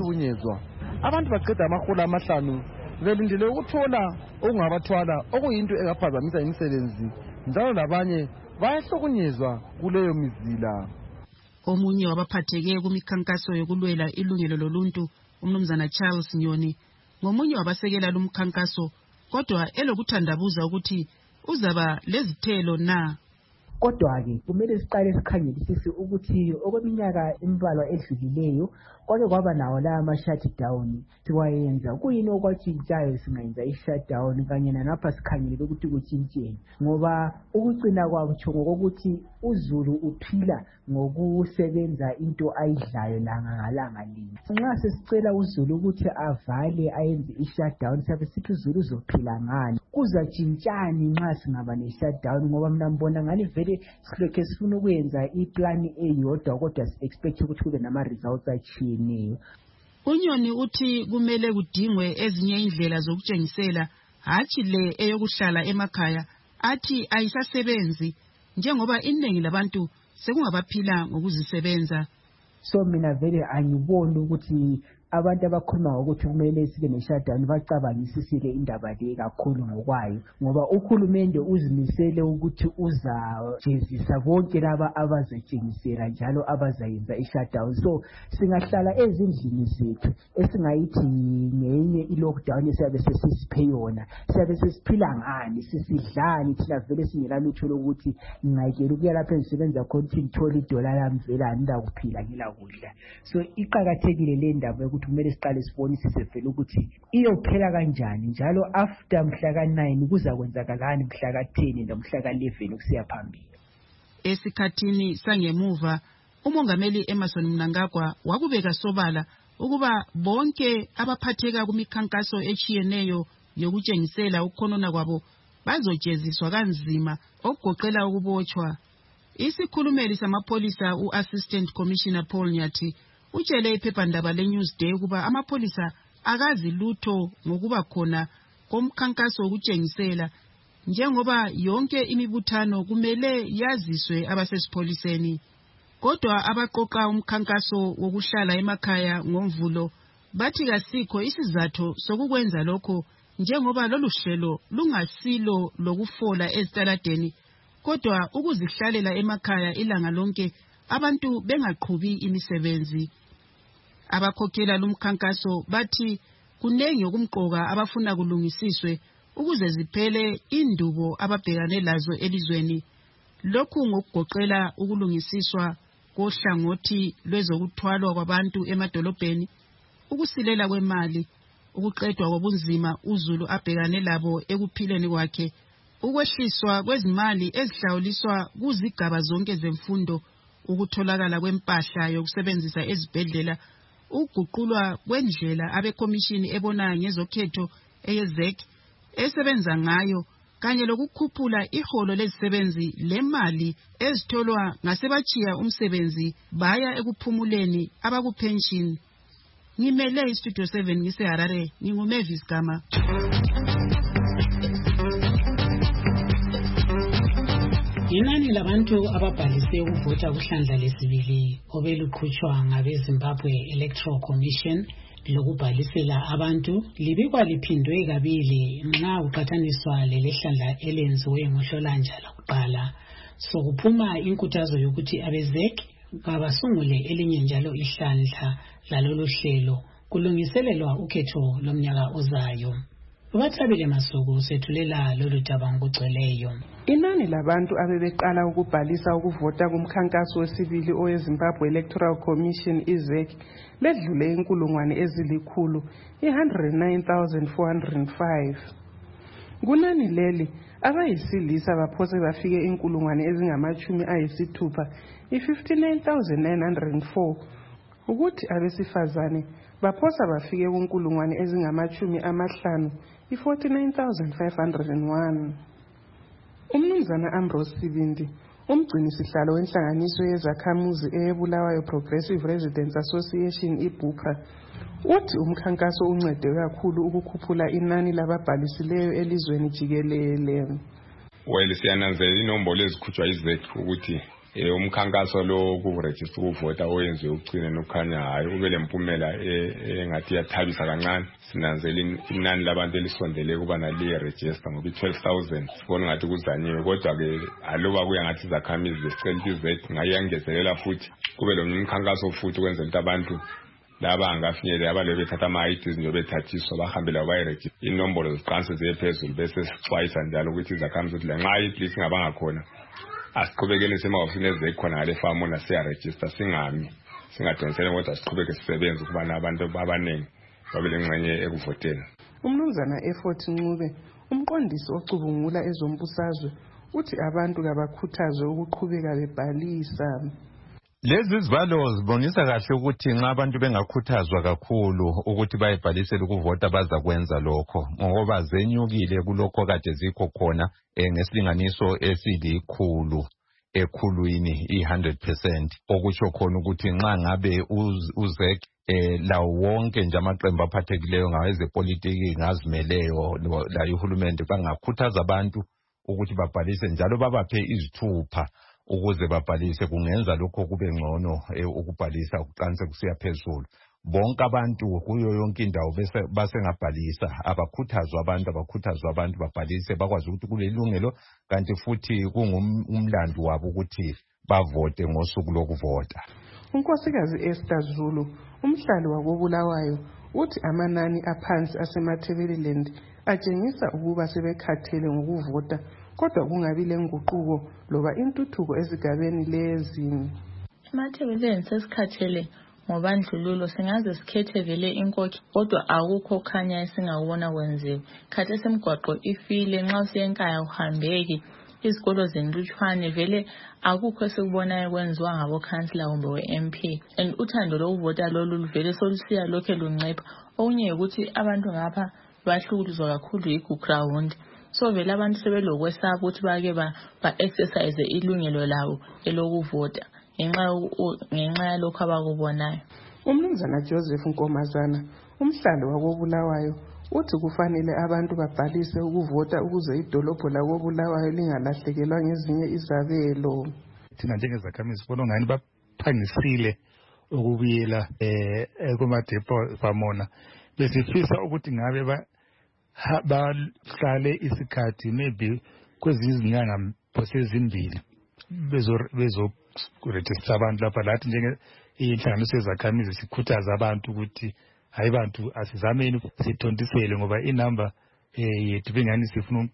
Velindile ukuthola okungabathwala okuyinto engaphazamisa imisebenzi njalo labanye bayahlukunyezwa kuleyo mizila. Omunye wabaphatheke kumikhankaso yokulwela ilungelo loluntu, umnumzana Charles Nyoni, ngomunye wabasekela lumkhankaso kodwa elokuthandabuza ukuthi uzaba lezithelo na. Kodwa-ke kumele siqale sikhangelisise ukuthi okweminyaka imbalwa edlulileyo kwake kwaba nawo la ama-shutdown siwayenza kuyini okwatshintshayo singayenza i-shutdown kanye nanapha sikhangelele ukuthi kutshintsheni ngoba ukucina kwakutsho ngokuthi uZulu uphila ngokusebenza into ayidlayo langa ngalanga linye. Nxa sesicela uZulu ukuthi avale ayenze i-shutdown siyabe sithi uZulu uzophila ngani, kuzatshintshani nxa singaba ne-shutdown ngoba mina ngibona ngani vele mhlambe silokhe sifuna ukwenza iplan eyodwa kodwa si-expect ukuthi kube nama-results atshiyeneyo. uNyoni uthi kumele kudingwe ezinye indlela zokutshengisela hatshi le eyokuhlala emakhaya athi ayisasebenzi njengoba iningi labantu sekungabaphila ngokuzisebenza. So mina vele angiboni ukuthi abantu abakhuluma ngokuthi kumele sibe ne-shutdown bacabangisisile indaba le kakhulu ngokwayo, ngoba uhulumende uzimisele ukuthi uzajezisa bonke laba abazatshengisela njalo abazayenza i-shutdown. So singahlala ezindlini zethu esingayithi ngenye i-lockdown esiyabe sesisiphe yona, siyabe sesiphila ngani, sisidlani thina vele singelalutho lokuthi ngingayekela ukuya lapho engisebenza khona ukuthi ngithole idola lami vele angilakuphila ngilakudla. So iqakathekile le ndaba yokuthi kumele siqale sibonisise vele ukuthi iyophela kanjani njalo after mhla ka-9 kuzakwenzakalani mhla ka-10 nomhla ka-11 kusiya phambili. Esikhathini sangemuva umongameli Emmerson Mnangagwa wakubeka sobala ukuba bonke abaphatheka kumikhankaso echiyeneyo yokutshengisela ukukhonona kwabo bazojeziswa kanzima okugoqela ukubotshwa. Isikhulumeli samapholisa u-Assistant Commissioner Paul Nyathi utshele iphephandaba le-Newsday ukuba amapholisa akazi lutho ngokuba khona komkhankaso wokutshengisela njengoba yonke imibuthano kumele yaziswe abasesipholiseni. Kodwa abaqoqa umkhankaso wokuhlala emakhaya ngomvulo bathi kasikho isizathu sokukwenza lokho njengoba lolu hlelo lungasilo lokufola ezitaladeni kodwa ukuzihlalela emakhaya ilanga lonke abantu bengaqhubi imisebenzi. Abakhokhela lumkhankaso bathi kunengi okumqoka abafuna kulungisiswe ukuze ziphele indubo ababhekane lazo elizweni. Lokhu ngokugoqela ukulungisiswa kohlangothi lwezokuthwalwa kwabantu emadolobheni, ukusilela kwemali, ukuqedwa kobunzima uzulu abhekane labo ekuphileni kwakhe, ukwehliswa kwezimali ezihlawuliswa kuzigaba zonke zemfundo, ukutholakala kwempahla yokusebenzisa ezibhedlela, ukuguqulwa kwendlela abekomishini ebona ngezokhetho eyeZEC esebenza ngayo kanye lokukhuphula iholo lezisebenzi lemali ezitholwa ngasebatshiya umsebenzi baya ekuphumuleni abakupension. Ngimele iStudio 7 ngiseHarare, nginguMavis Gama. Inani labantu ababhalise ukuvota kuhlandla lesibili obeluqhutshwa ngabeZimbabwe Electoral Commission lokubhalisela abantu libikwa liphindwe kabili nxa kuqhathaniswa lelehlandla elenziwe ngoHlolanja lakuqala. Sokuphuma inkuthazo yokuthi abeZEC kabasungule elinye njalo ihlandla lalolu hlelo kulungiselelwa ukhetho lomnyaka ozayo. Ubathabile Masuku sethulela lolu daba ngokugcweleyo. Inani labantu abebeqala ukubhalisa ukuvota kumkhankaso wesibili oweZimbabwe Electoral Commission iZEC ledlule inkulungwane ezilikhulu 109,405. Kunani leli abayisilisa baphose bafike inkulungwane ezingamachumi ayisithupha 59,904 ukuthi abesifazane baphosa bafike kunkulungwane ezingamachumi amahlanu 49,501. Umnumzana Ambrose Sibindi, umgcini sihlalo wenhlanganiso yezakhamuzi eyeBulawayo Progressive Residents Association iBUPRA, uthi umkhankaso uncede kakhulu ukukhuphula inani lababhalisileyo elizweni jikelele. Well, siyananzela inombolo ezikhutshwa iZEC ukuthi umkhankaso lo kuregister ukuvota oyenziwe ugcine nokukhanya hayi ube lempumela engathi yathabisa kancane. Sinanzela inani labantu elisondele kuba naliye register ngoba 12,000 sibona ngathi kuzanyiwe, kodwa ke aloba kuya ngathi izakhamizi zesicela iZEC ngayangezelela futhi kube lo mkhankaso futhi ukwenzela ukuthi abantu laba angafinyele abale bethatha ama-IDs nje bethathiswa bahambela bayiregister inombolo ziqanse ziphezulu bese sixwayisa njalo ukuthi izakhamizi ukuthi lanxa ipolice ngabangakhona asiqhubekele semahofisini eZEC khona ngale famu na siyaregister singami singadonsela kodwa siqhubeke sisebenze ukuba nabantu abaningi babe lengxenye ekuvoteni. Umnumzana Effort Ncube, umqondisi ocubungula ezombusazwe, uthi abantu kabakhuthazwe ukuqhubeka bebhalisa. Lezi zivalo zibonisa kahle ukuthi nxa abantu bengakhuthazwa kakhulu ukuthi bayibhalisele ukuvota bazakwenza lokho ngoba zenyukile kulokho kade zikho khona ngesilinganiso esilikhulu. ekhulwini 100%, okutsho khona ukuthi nxa ngabe uzek lawo wonke nje amaqembu aphathekileyo ngawezepolitiki ngazimeleyo la uhulumende bangakhuthaza abantu ukuthi babhalise njalo babaphe izithupha ukuze babhalise, kungenza lokho kube ngcono ukubhalisa kuqanse kusiya phezulu. Bonke abantu kuyo yonke indawo basengabhalisa, abakhuthazwa abantu babhalise, bakwazi ukuthi kulelungelo kanti futhi kungumlando wabo ukuthi bavote ngosuku lokuvota. uNkosikazi Esther Zulu, umhlali wakoBulawayo, uthi amanani aphansi asemathebeleland atshengisa ukuba sebekhathele ngokuvota, kodwa kungabi lenguquko loba intuthuko ezigabeni lezi. Emathebeleland sesikhathele ngobandlululo, singaze sikhethe vele inkokhi, kodwa akukho khanya esingakubona kwenziwe. Khathesi semgwaqo ifile, nxa usenkaya uhambeki, izikolo zenlutshwane, vele akukho esikubonayo kwenziwa ngabokhansila kumbe we-MP. And uthando lokuvota lolu vele solusiya lokhe luncipha. Okunye ukuthi abantu ngapha bahlukuluzwa kakhulu yi-ground. So vele abantu sebelokwesaba ukuthi bake ba-exercise ilungelo labo elokuvota ngenxa yalokho abakubonayo. Umnumzana Joseph Nkomazana, umhlali wakoBulawayo, uthi kufanele abantu babhalise ukuvota ukuze idolobho lakoBulawayo lingalahlekelwa ngezinye izabelo. Thina njengezakhamizi sibona ngani baphangisile ukubuyela kumadepo bamona. Besifisa ukuthi ngabe bahlale isikhathi maybe kwezinye izinyanga ezimbili bezo-register abantu lapha. Lathi njengeinhlanganiso yezakhamizi sikhuthaza abantu ukuthi hayi bantu asizameni sithontisele ngoba inamba yethu bengani sifuna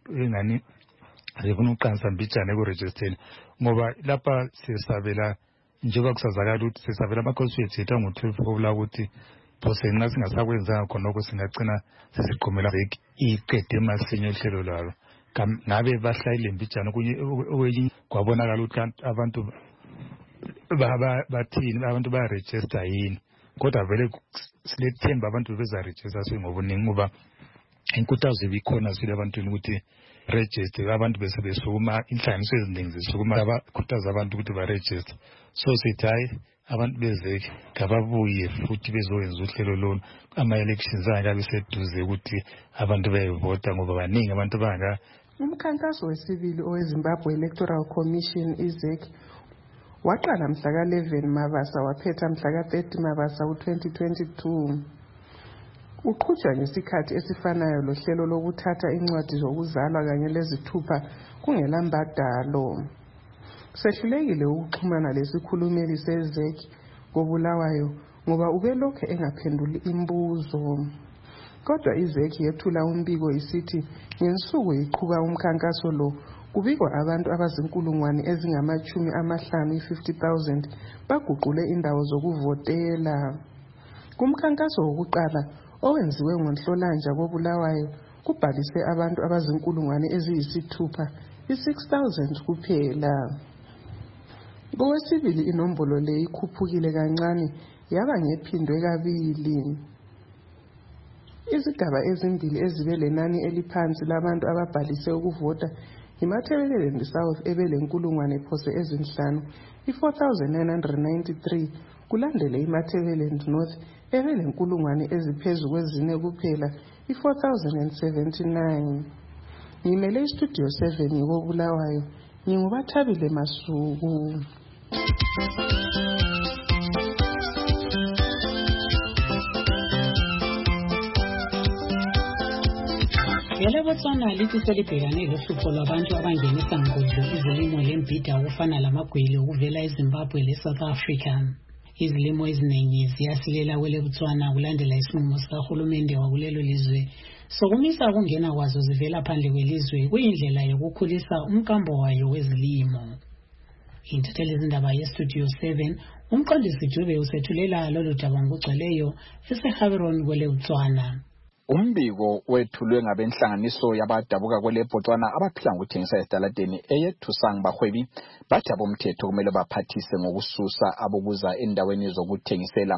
uqansa mbijana ekurejisteni, ngoba lapha sisabela njengoba kusazakala ukuthi sisabela ama-constituency ethu angu-12 okula ukuthi phose nxa singasakwenzanga khonokho singagcina sesiqhumela iqede masinya uhlelo lwalo. Ngabe bahlayile mbijana okunye kwabonakala ukuthi abantu bathini, abantu bayaregister yini, kodwa vele silethemba abantu bezaregister ngobuningi ngoba inkuthazo ibikhona sile abantwini ukuthi register. Abantu bese besukuma, inhlanganiso eziningi zisukuma abakhuthaza abantu ukuthi baregister. So sithi hayi abantu bezeke ngababuye futhi bezowenza uhlelo lolu, ama-elections angabe seduze ukuthi abantu bayevota ngoba baningi abantu banga. Umkhankaso wesibili oweZimbabwe Electoral Commission IZEC waqala mhla ka-11 Mabasa waphetha mhla ka-30 Mabasa u-2022. Uqhutshwa ngesikhathi esifanayo lohlelo lokuthatha incwadi zokuzalwa kanye lezithupha kungelambadalo. Sehlulekile ukuxhumana lesikhulumeli seZEC koBulawayo ngoba ubelokhu engaphenduli imbuzo. Kodwa iZEC yethula umbiko isithi ngensuku iqhuba umkhankaso lo kubikwa abantu abazinkulungwane ezingama-50,000 baguqule indawo zokuvotela. Kumkhankaso wokuqala owenziwe ngoNhlolanja koBulawayo kubhalise abantu abazinkulungwane eziyisithupha, 6,000 kuphela. Kowesibili inombolo le ikhuphukile kancane yaba ngephindwe kabili. Izigaba ezimbili ezibe lenani eliphansi labantu ababhalise ukuvota iMathebeleland South ebelenkulungwane phose ezinhlanu, 4,993, kulandele iMathebeleland North ebelenkulungwane eziphezu kwezine kuphela, 4,079. Ngimele iStudio 7 ngoBulawayo, nginguBathabile Masuku. ELeBotswana lithi selibhekane lohlupho lwabantu abangenisa ngqondo izilimo lembida okufana lamagwele okuvela eZimbabwe leSouth Africa. Izilimo eziningi ziyasilela kweleBotswana kulandela isinqumo sikahulumende wakulelo lizwe sokumisa ukungena kwazo zivela phandle kwelizwe kuyindlela yokukhulisa umkambo wayo wezilimo. Intatheli izindaba yeStudio 7 umqondisi Jube usethulela lolu daba ngokugcweleyo eseHaberon kweleBotswana. Umbiko wethulwe ngabenhlanganiso yabadabuka kweleBotswana abaphila ngokuthengisa esitaladeni eyeThusang bahwebi bathi abomthetho kumele baphathise ngokususa abokuza endaweni zokuthengisela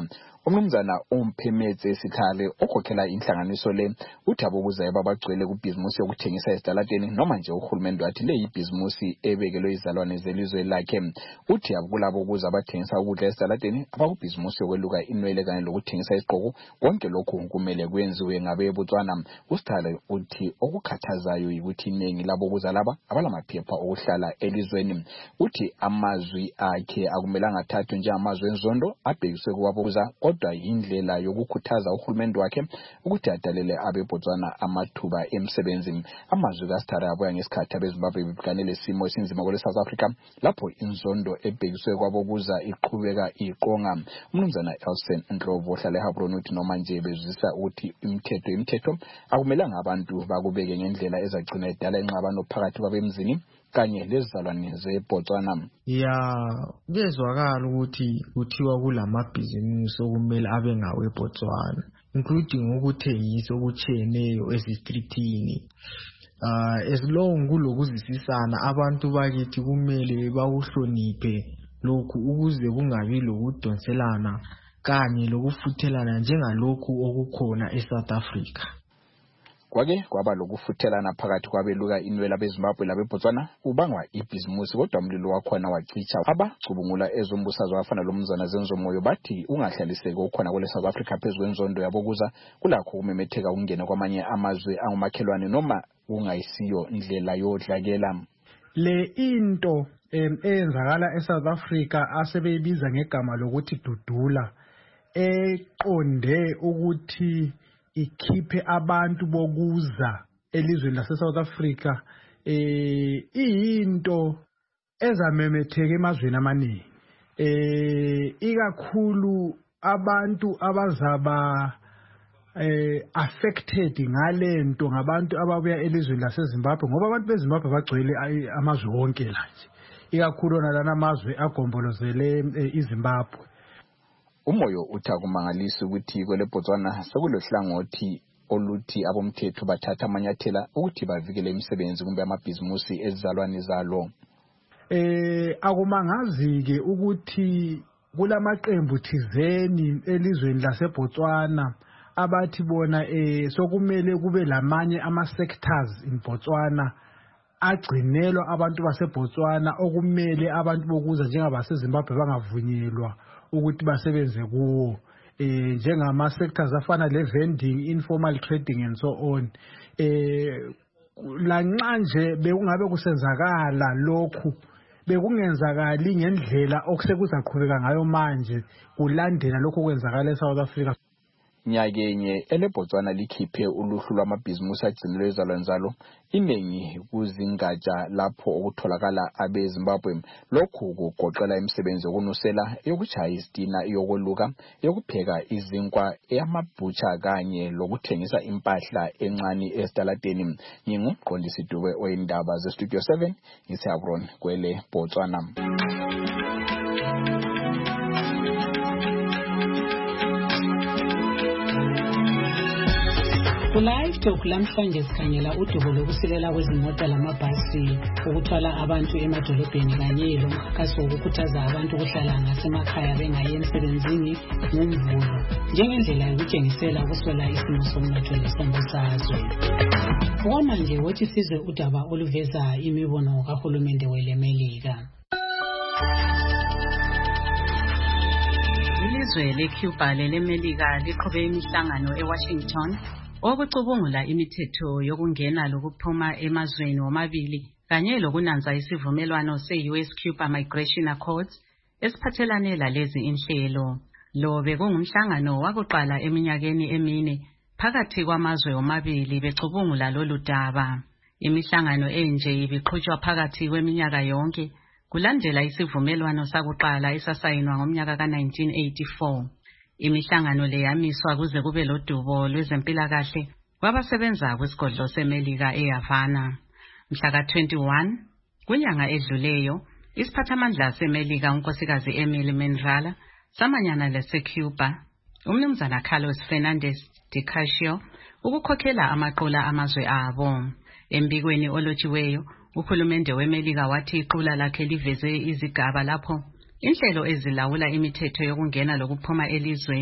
Umnumzana uMphemetse Sikhale okhokhela inhlanganiso le uthi abokuzayo babagcwele kubhizimusi yokuthengisa esitaladeni noma nje uhulumende wathi le yibhizimusi ebekelwe izalwane zelizwe lakhe. Uthi akulabo ukuza abathengisa ukudla esitaladeni abakubhizimusi yokweluka inwele kanye lokuthengisa isiqoko konke lokhu kumele kwenziwe ngabe eBotswana. Usikhale uthi okukhathazayo ukuthi iningi labo kuza laba abalamaphepha okuhlala elizweni. Uthi amazwi akhe akumelanga athathwe njengamazwi enzondo abhekiswe kuwabokuza kodwa indlela yokukhuthaza uhulumende wakhe ukuthi adalele abeBotswana amathuba emsebenzi. Amazwi kaSithare abuya ngesikhathi abeZimbabwe bebhekane lesimo esinzima kwele South Africa lapho inzondo ebhekiswe kwabokuza iqhubeka iqonga. Umnumzana Elsen Ndlovu ohlala eHabron uthi noma nje bezwisa ukuthi imithetho akumelanga abantu bakubeke ngendlela ezagcina edala ingxabano phakathi kwabemzini kanye lezizalwane zeBotswana. Kuyezwakala ukuthi kuthiwa kulamabhizimusi okumele abe ngawe eBotswana, including ukuthengisa okutshiyeneyo ezistritini. As long kulokuzisisana abantu bakithi kumele bawuhloniphe lokhu ukuze kungabi lokudonselana kanye lokufuthelana njengalokhu okukhona eSouth Africa. Kwake kwaba lokufuthelana phakathi kwabeluka inwele abeZimbabwe labeBotswana kubangwa ibhizimusi kodwa umlilo wakhona wacicha. Abacubungula ezombusazwe abafana lomzana Zenzomoyo bathi ungahlaliseki okhona kwele South Africa phezulu kwenzondo yabokuza kulakho kumemetheka ukungena kwamanye amazwe angumakhelwane noma ungayisiyo indlela yodlakela. Le into eyenzakala eSouth Africa asebeyibiza ngegama lokuthi dudula eqonde ukuthi ikhiphe abantu bokuza elizweni lase-South Africa iyinto ezamemetheka emazweni amaningi ikakhulu abantu abazaba affected ngalento ngabantu ababuya elizweni laseZimbabwe ngoba abantu beZimbabwe bagcwele amazwe wonke la nje ikakhulu nalana amazwe agombolozele iZimbabwe. Umoyo uthi akumangalisi ukuthi kwele Botswana sekulohlangothi oluthi abomthetho bathatha amanyathela ukuthi bavikele imisebenzi kumbe amabhizimusi ezizalwane zalo. Akumangazi-ke ukuthi kulamaqembu thizeni elizweni laseBotswana abathi bona sokumele kube lamanye ama-sectors in Botswana agcinelwa abantu baseBotswana okumele abantu bokuza njengabaseZimbabwe bangavunyelwa ukuthi basebenze kuwo njengama-sectors afana le-vending, informal trading and so on. Lanxa nje bekungabe kusenzakala lokhu bekungenzakali ngendlela okusekuzaqhubeka ngayo manje kulandela lokho kwenzakala eSouth Africa. Nyakenye eleBotswana likhiphe uluhlu lwamabhizimusi agcinelwe ezalwane zalo iningi kuzingatsha lapho okutholakala abeZimbabwe. Lokhu kugoqela imisebenzi yokunusela, yokuchaya isitina, yokoluka, yokupheka izinkwa, eyamabhutsha kanye lokuthengisa impahla encane esitaladeni. Ngingumqondisi Dube oyindaba zeStudio 7 ngiseHabron kwele Botswana. Live Talk lamhlanje sikhangela udubo lokusilela kwezimota lamabhasi ukuthwala abantu emadolobheni kanye lomkhankaso wokukhuthaza abantu ukuhlala ngasemakhaya bengayi emsebenzini ngomvulo njengendlela yokutshengisela ukusola isimo somnotho lesombusazwe. Okwamanje wothi sizwe udaba oluveza imibono kahulumende weleMelika. Ilizwe leCuba leMelika liqhube imihlangano eWashington okucubungula imithetho yokungena lokuphuma emazweni womabili kanye lokunanza isivumelwano se-US-Cuba Migration Accords esiphathelane lalezi inhlelo. Lo bekungumhlangano wakuqala eminyakeni emine phakathi kwamazwe womabili becubungula lolu daba. Imihlangano enje ibiqhutshwa phakathi kweminyaka yonke kulandela isivumelwano sakuqala esasayinwa ngomnyaka ka-1984. Imihlangano le yamiswa kuze kube lodubo lwezempilakahle kwabasebenza kwesigodlo seMelika eHavana. Mhla ka-21 kunyanga edluleyo, isiphathamandla seMelika unkosikazi Emily Menrala samanyana leseCuba, umnumzana Carlos Fernandez de Casio, ukukhokhela amaqula amazwe abo. Embikweni olotshiweyo, uhulumende weMelika wathi iqula lakhe liveze izigaba lapho inhlelo ezilawula imithetho yokungena lokuphuma elizweni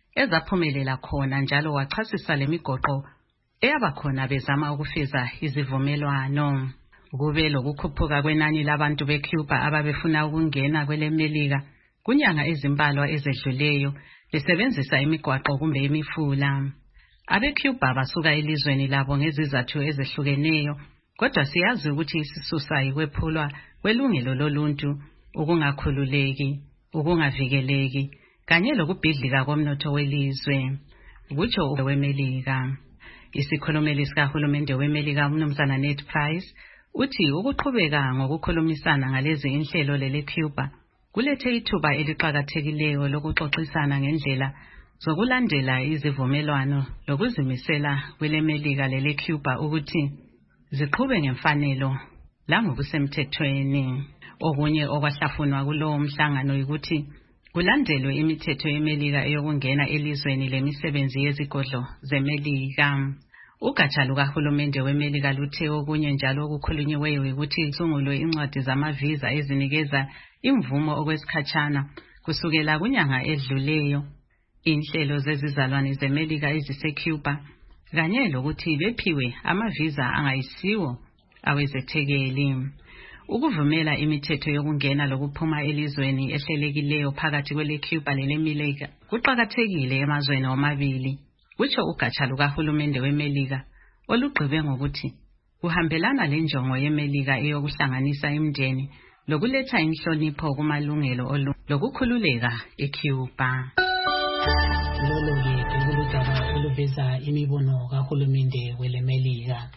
ezaphumelela khona njalo wachasisa lemigoqo eyabakhona bezama ukufeza izivumelwano. Kube lokukhuphuka kwenani labantu beCuba ababefuna ukungena kwelemelika kunyanga ezimbalwa ezedluleyo besebenzisa imigwaqo kumbe imifula. AbeCuba basuka elizweni labo ngezizathu ezehlukeneyo, kodwa siyazi ukuthi isisusa yikwephulwa kwelungelo loluntu, ukungakhululeki, ukungavikeleki, kanye lokubhidlika komnotho welizwe, kutsho wemelika. Isikhulumeli sikahulumende wemelika uMnumzana Ned Price uthi ukuqhubeka ngokukhulumisana ngalezi inhlelo leCuba kulethe ithuba eliqhakathekileyo lokuxoxisana ngendlela zokulandela izivumelwano lokuzimisela kwelemelika leCuba ukuthi ziqhube ngemfanelo langokusemthethweni. Okunye okwahlafunwa kulowo mhlangano ukuthi kulandelwe imithetho yemelika eyokungena elizweni lemisebenzi yezigodlo zemelika. Ugatsha lukahulumende wemelika luthe okunye njalo okukhulunyiweyo ukuthi isungulwe incwadi zamavisa ezinikeza imvumo okwesikhatshana kusukela kunyanga edluleyo inhlelo zezizalwane zemelika eziseCuba kanye lokuthi bephiwe amavisa angayisiwo awezethekeli. Ukuvumela imithetho yokungena lokuphuma elizweni ehlelekileyo phakathi kweleCuba lelemelika kuqhakathekile emazweni omabili, kutsho ugatsha lukahulumende wemelika olugqibe ngokuthi kuhambelana lenjongo yemelika eyokuhlanganisa imindeni lokuletha inhlonipho kumalungelo lokukhululeka eCuba. Lolo-ke kuludaba oluveza imibono kahulumende welemelika.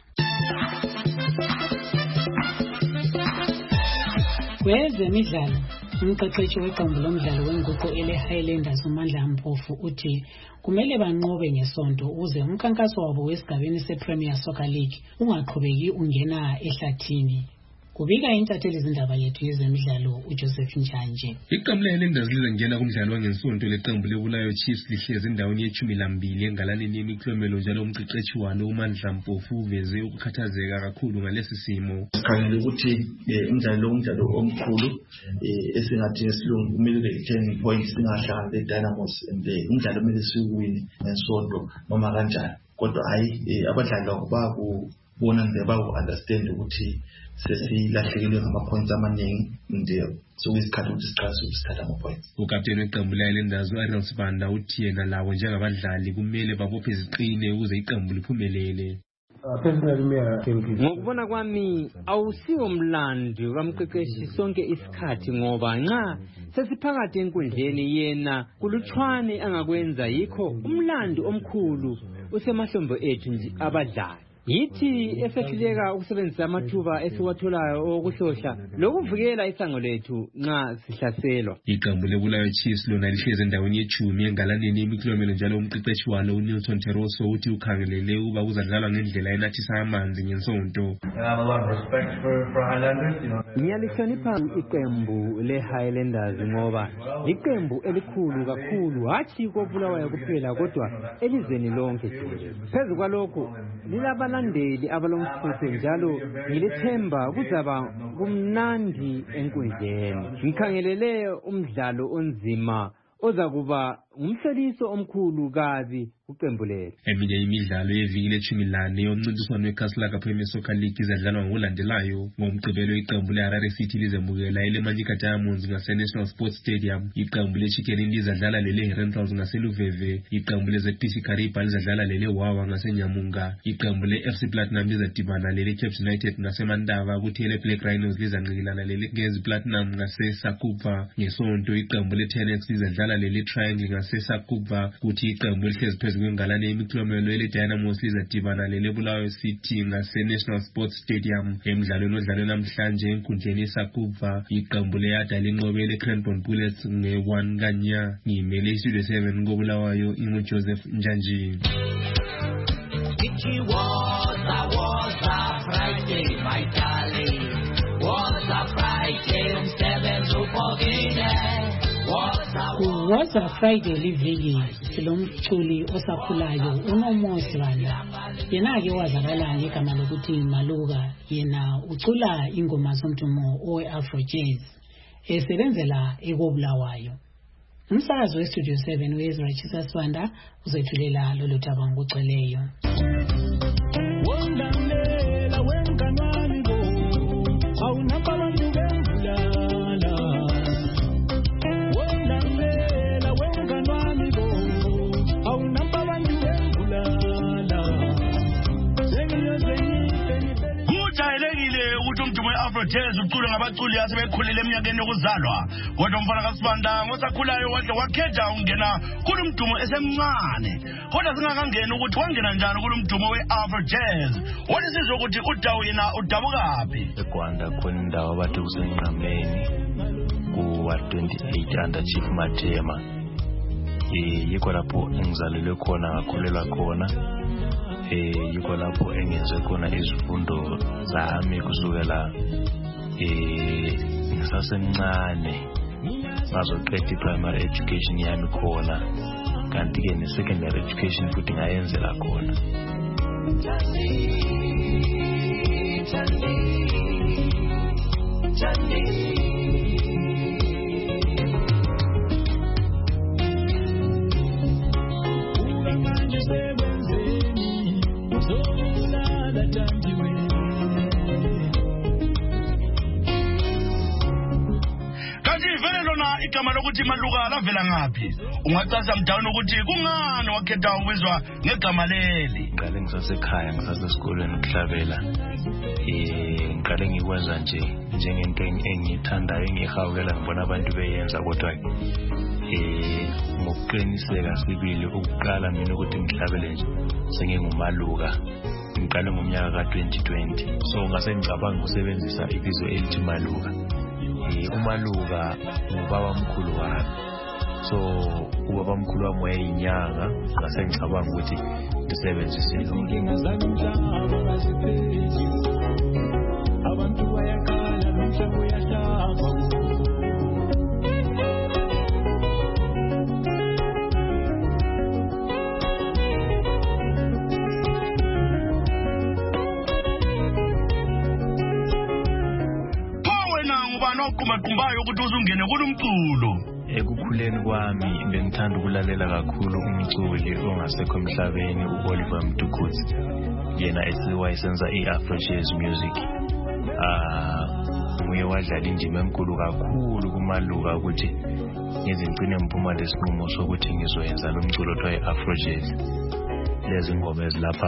Kwezemidlalo, umqeqeshi weqembu lomdlalo wenguqu ele-Highlanders uMandla Mpofu uthi kumele banqobe ngesonto ukuze umkhankaso wabo wesigabeni sePremier Soccer League ungaqhubeki ungena ehlathini. Kubika intatheli izindaba yethu yezemidlalo uJoseph Njanje. Iqembu le-Highlanders lizongena kumdlalo wangesonto leqembu leBulawayo Chiefs lihlezi endaweni ye-12 engalaleni yemiklomelo njalo umqeqeshi walo uMandla Mpofu uveze ukukhathazeka kakhulu ngalesi simo. Sikhangele ukuthi umdlalo omkhulu esingathi esilungu kumele 10 points singahlangana leDynamos and umdlalo kumele siwine ngesonto noma kanjani. Kodwa hayi abadlali bakubona nje baku-understand ukuthi sesilahlekelwe ngama-points amaningi nje sokuyisikhathi ukuthi siqalise ukusithatha ama-points. Ukapteni weqembu le-Highlanders u-Ariel Sibanda uthi yena lawo njengabadlali kumele babophe iziqine ukuze iqembu liphumelele. Ngokubona kwami awusiwo mlando kamqeqeshi sonke isikhathi ngoba nxa sesiphakathi enkundleni yena kulutshwane angakwenza yikho umlando omkhulu usemahlombe ethu nje abadlali. Yithi esehluleka ukusebenzisa amathuba esiwatholayo okuhlohla lokuvikela isango lethu nxa sihlaselwa. Iqembu leBulawayo Chiefs lona lihlezi endaweni ye-10 engalaneni yemiklomelo njalo umqeqeshi walo uNilton Teroso uthi ukhangelele ukuba kuzadlalwa ngendlela enathisa amanzi ngensonto. Ngiyalihlonipha iqembu le-Highlanders ngoba liqembu elikhulu kakhulu hathi koBulawayo kuphela kodwa elizweni lonke jikelele. Phezu kwalokho lilabalandeli abalomfutho njalo ngilethemba kuzaba kumnandi enkundleni. Ngikhangelele umdlalo onzima ozakuba umhleliso omkhulu kabi kuqembu lethu. Eminye imidlalo yeviki le-14 yomncintiswano weCastle Premier Soccer League izadlalwa ngokulandelayo. Ngomgqibelo iqembu le-Harare City lizemukela eleManyika Diamonds ngase-National Sports Stadium. Iqembu le-Chicken lizadlala lele-Rentals ngaseLuveve. Iqembu le-ZPC Kariba lizadlala lele-Wawa ngaseNyamunga. Iqembu le-FC Platinum lizadibana lele-Cape United ngaseMandava. Kuthi ele-Black Rhinos lizanqikilana lele-Gezi Platinum ngase-Sakubva. Ngesonto iqembu le-Tenex lizadlala lele-Triangle ngase-Sakubva. Kuthi iqembu lihlezi phezu kwengalane yemiklomelo ele-Dynamos lizadibana lele-Bulawayo City ngase-National Sports Stadium. Emidlalweni odlalwe namhlanje enkundleni yeSakubva iqembu le-Yada linqobe le-Cranbourne Bullets nge-1 kanya. Ngimele iStudio 7 koBulawayo inguJoseph Njanji. Was a Friday, my darling. Was a Friday, umsebenzi upokile. Was a Friday liviki silomculi osakhulayo uNomosi Banda. Yena-ke wazakala ngegama lokuthi Maluka. Yena ucula ingoma zomdumo owe-Afro Jazz esebenzela eKobulawayo. Umsakazi weStudio 7 uEzra Chisasibanda uzethulela lolu daba ngokugcweleyo. Afro-Jazz ucula ngabaculi asebekhulile eminyakeni yokuzalwa kodwa umfana kaSibanda ngosakhulayo wahle wakhetha ungena kulo mdumo esemncane kodwa singakangeni ukuthi wangena njani kulo mdumo we-Afro-Jazz wasizwe ukuthi uDawu yena udabukaphi eGwanda khona indawo abathi kusenqameni ku-28 under Chief Matema yikho lapho engizalelwe khona ngakhulelwa khona yikho lapho engenze khona izifundo zami kusukela ngisasemncane ngazoqeda i-primary education yami khona kanti-ke ne-secondary education futhi ngayenzela khona. igama lokuthi Maluka lavela ngaphi ungachaza mdawuni ukuthi kungani wakhetha ukubizwa ngegama leli ngale ngisasekhaya ngisasesikolweni ukuhlabela ngale ngikwenza nje njengento engiyithandayo engihawukela ngibona abantu beyenza kodwa ngokuqiniseka sibili ukuqala mina ukuthi ngihlabele nje senginguMaluka ngiqale ngomnyaka ka-2020 so ngase ngicabanga ukusebenzisa ibizo elithi Maluka. uMaluka ubaba mkhulu wami so ubaba mkhulu wami wayeyinyanga ngase ngicabanga ukuthi ndisebenzise inkinga zami mhlaba bazipheji abantu bayakhala nomhlaba uyahlaba kumaqumbayo ukuthi uzungene kulumculo ekukhuleni kwami bengithanda ukulalela kakhulu umculi ongasekho emhlabeni uOliver Mtukudzi yena esiwayesenza i-Afro-Jazz music nguye wadlala indima enkulu kakhulu kuMaluka ukuthi ngize ngigcine ngiphuma lesinqumo sokuthi ngizoyenza lo mculo othiwa i-Afro-Jazz lezi ngoma ezilapha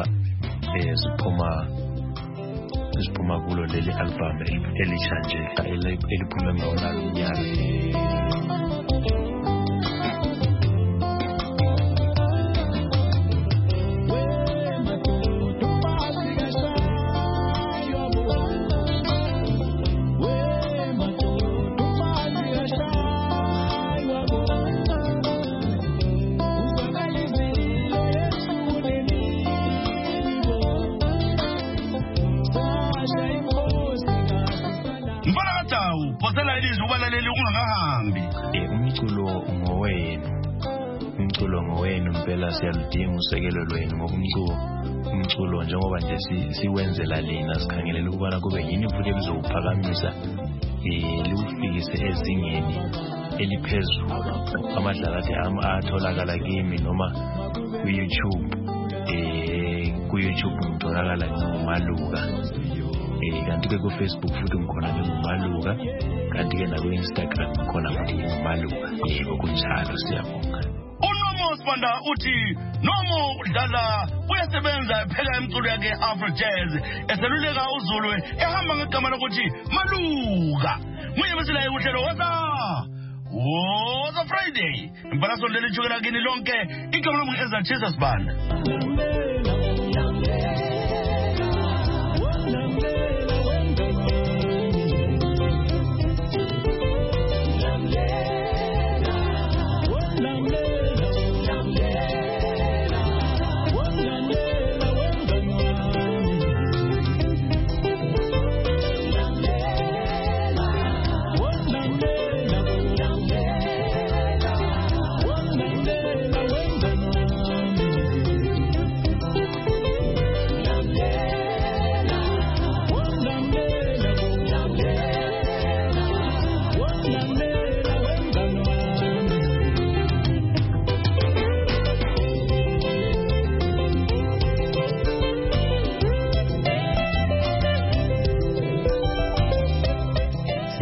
ziphuma kulo leli album elisha nje eliphume ngawonalo umnyaka. Umculo ngowenu mpela siyaludinga usekelo lwenu ngoba umculo njengoba nje siwenzela lina sikhangelela ukubana kube yini futhi elizowuphakamisa liwufikise ezingeni eliphezulu amadlakathi ami atholakala kimi noma ku-YouTube ngitholakala nguMaluka kanti-ke ku-Facebook futhi ngikhona nginguMaluka kanti-ke naku-Instagram ngikhona futhi nginguMaluka yebo kunjalo siyabonga. Sibanda uthi noma udlala uyasebenza epheka imculo yakhe Afro-Jazz eseluleka uZulu ehamba ngegama lokuthi Maluka nguye besilaye uhlelo Woza Friday imbalaso leli jukela kini lonke igama lomu Ezra Chisasibanda.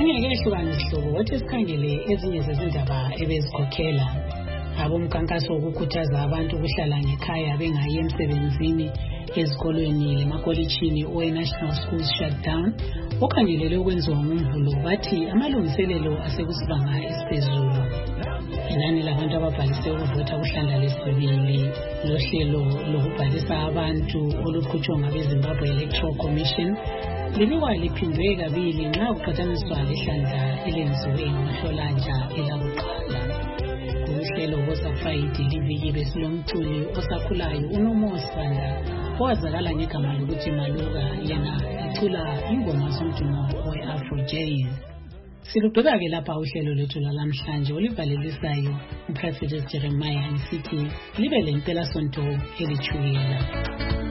Singeke ehlukane isihlobo wathi sikhangele ezinye zezindaba ebezikhokhela. Abomkhankaso wokukhuthaza abantu ukuhlala ngekhaya bengayi emsebenzini ezikolweni lemakolitshini National Schools Shutdown okhangelele ukwenziwa ngomvulo bathi amalungiselelo asekusibanga esiphezulu. Inani labantu ababhalise ukuvota kuhlandla lesibili lohlelo lokubhalisa abantu oluqhutshwa ngabeZimbabwe Electoral Commission libikwa liphindwe kabili nxa kuqhathaniswa lehlandla elenziwe ngohlolanja elakuqala. Uhlelo Woza Friday liviki besilomculi osakhulayo uNomo Sibanda owazakala ngegama lokuthi Maluka yena ecula ingoma zomdumo we-Afro Jazz. Silugqiba-ke lapha uhlelo lwethu lwalamhlanje olivalelisayo uProfessor Jeremiah ngisithi libe lempelasonto elithukela.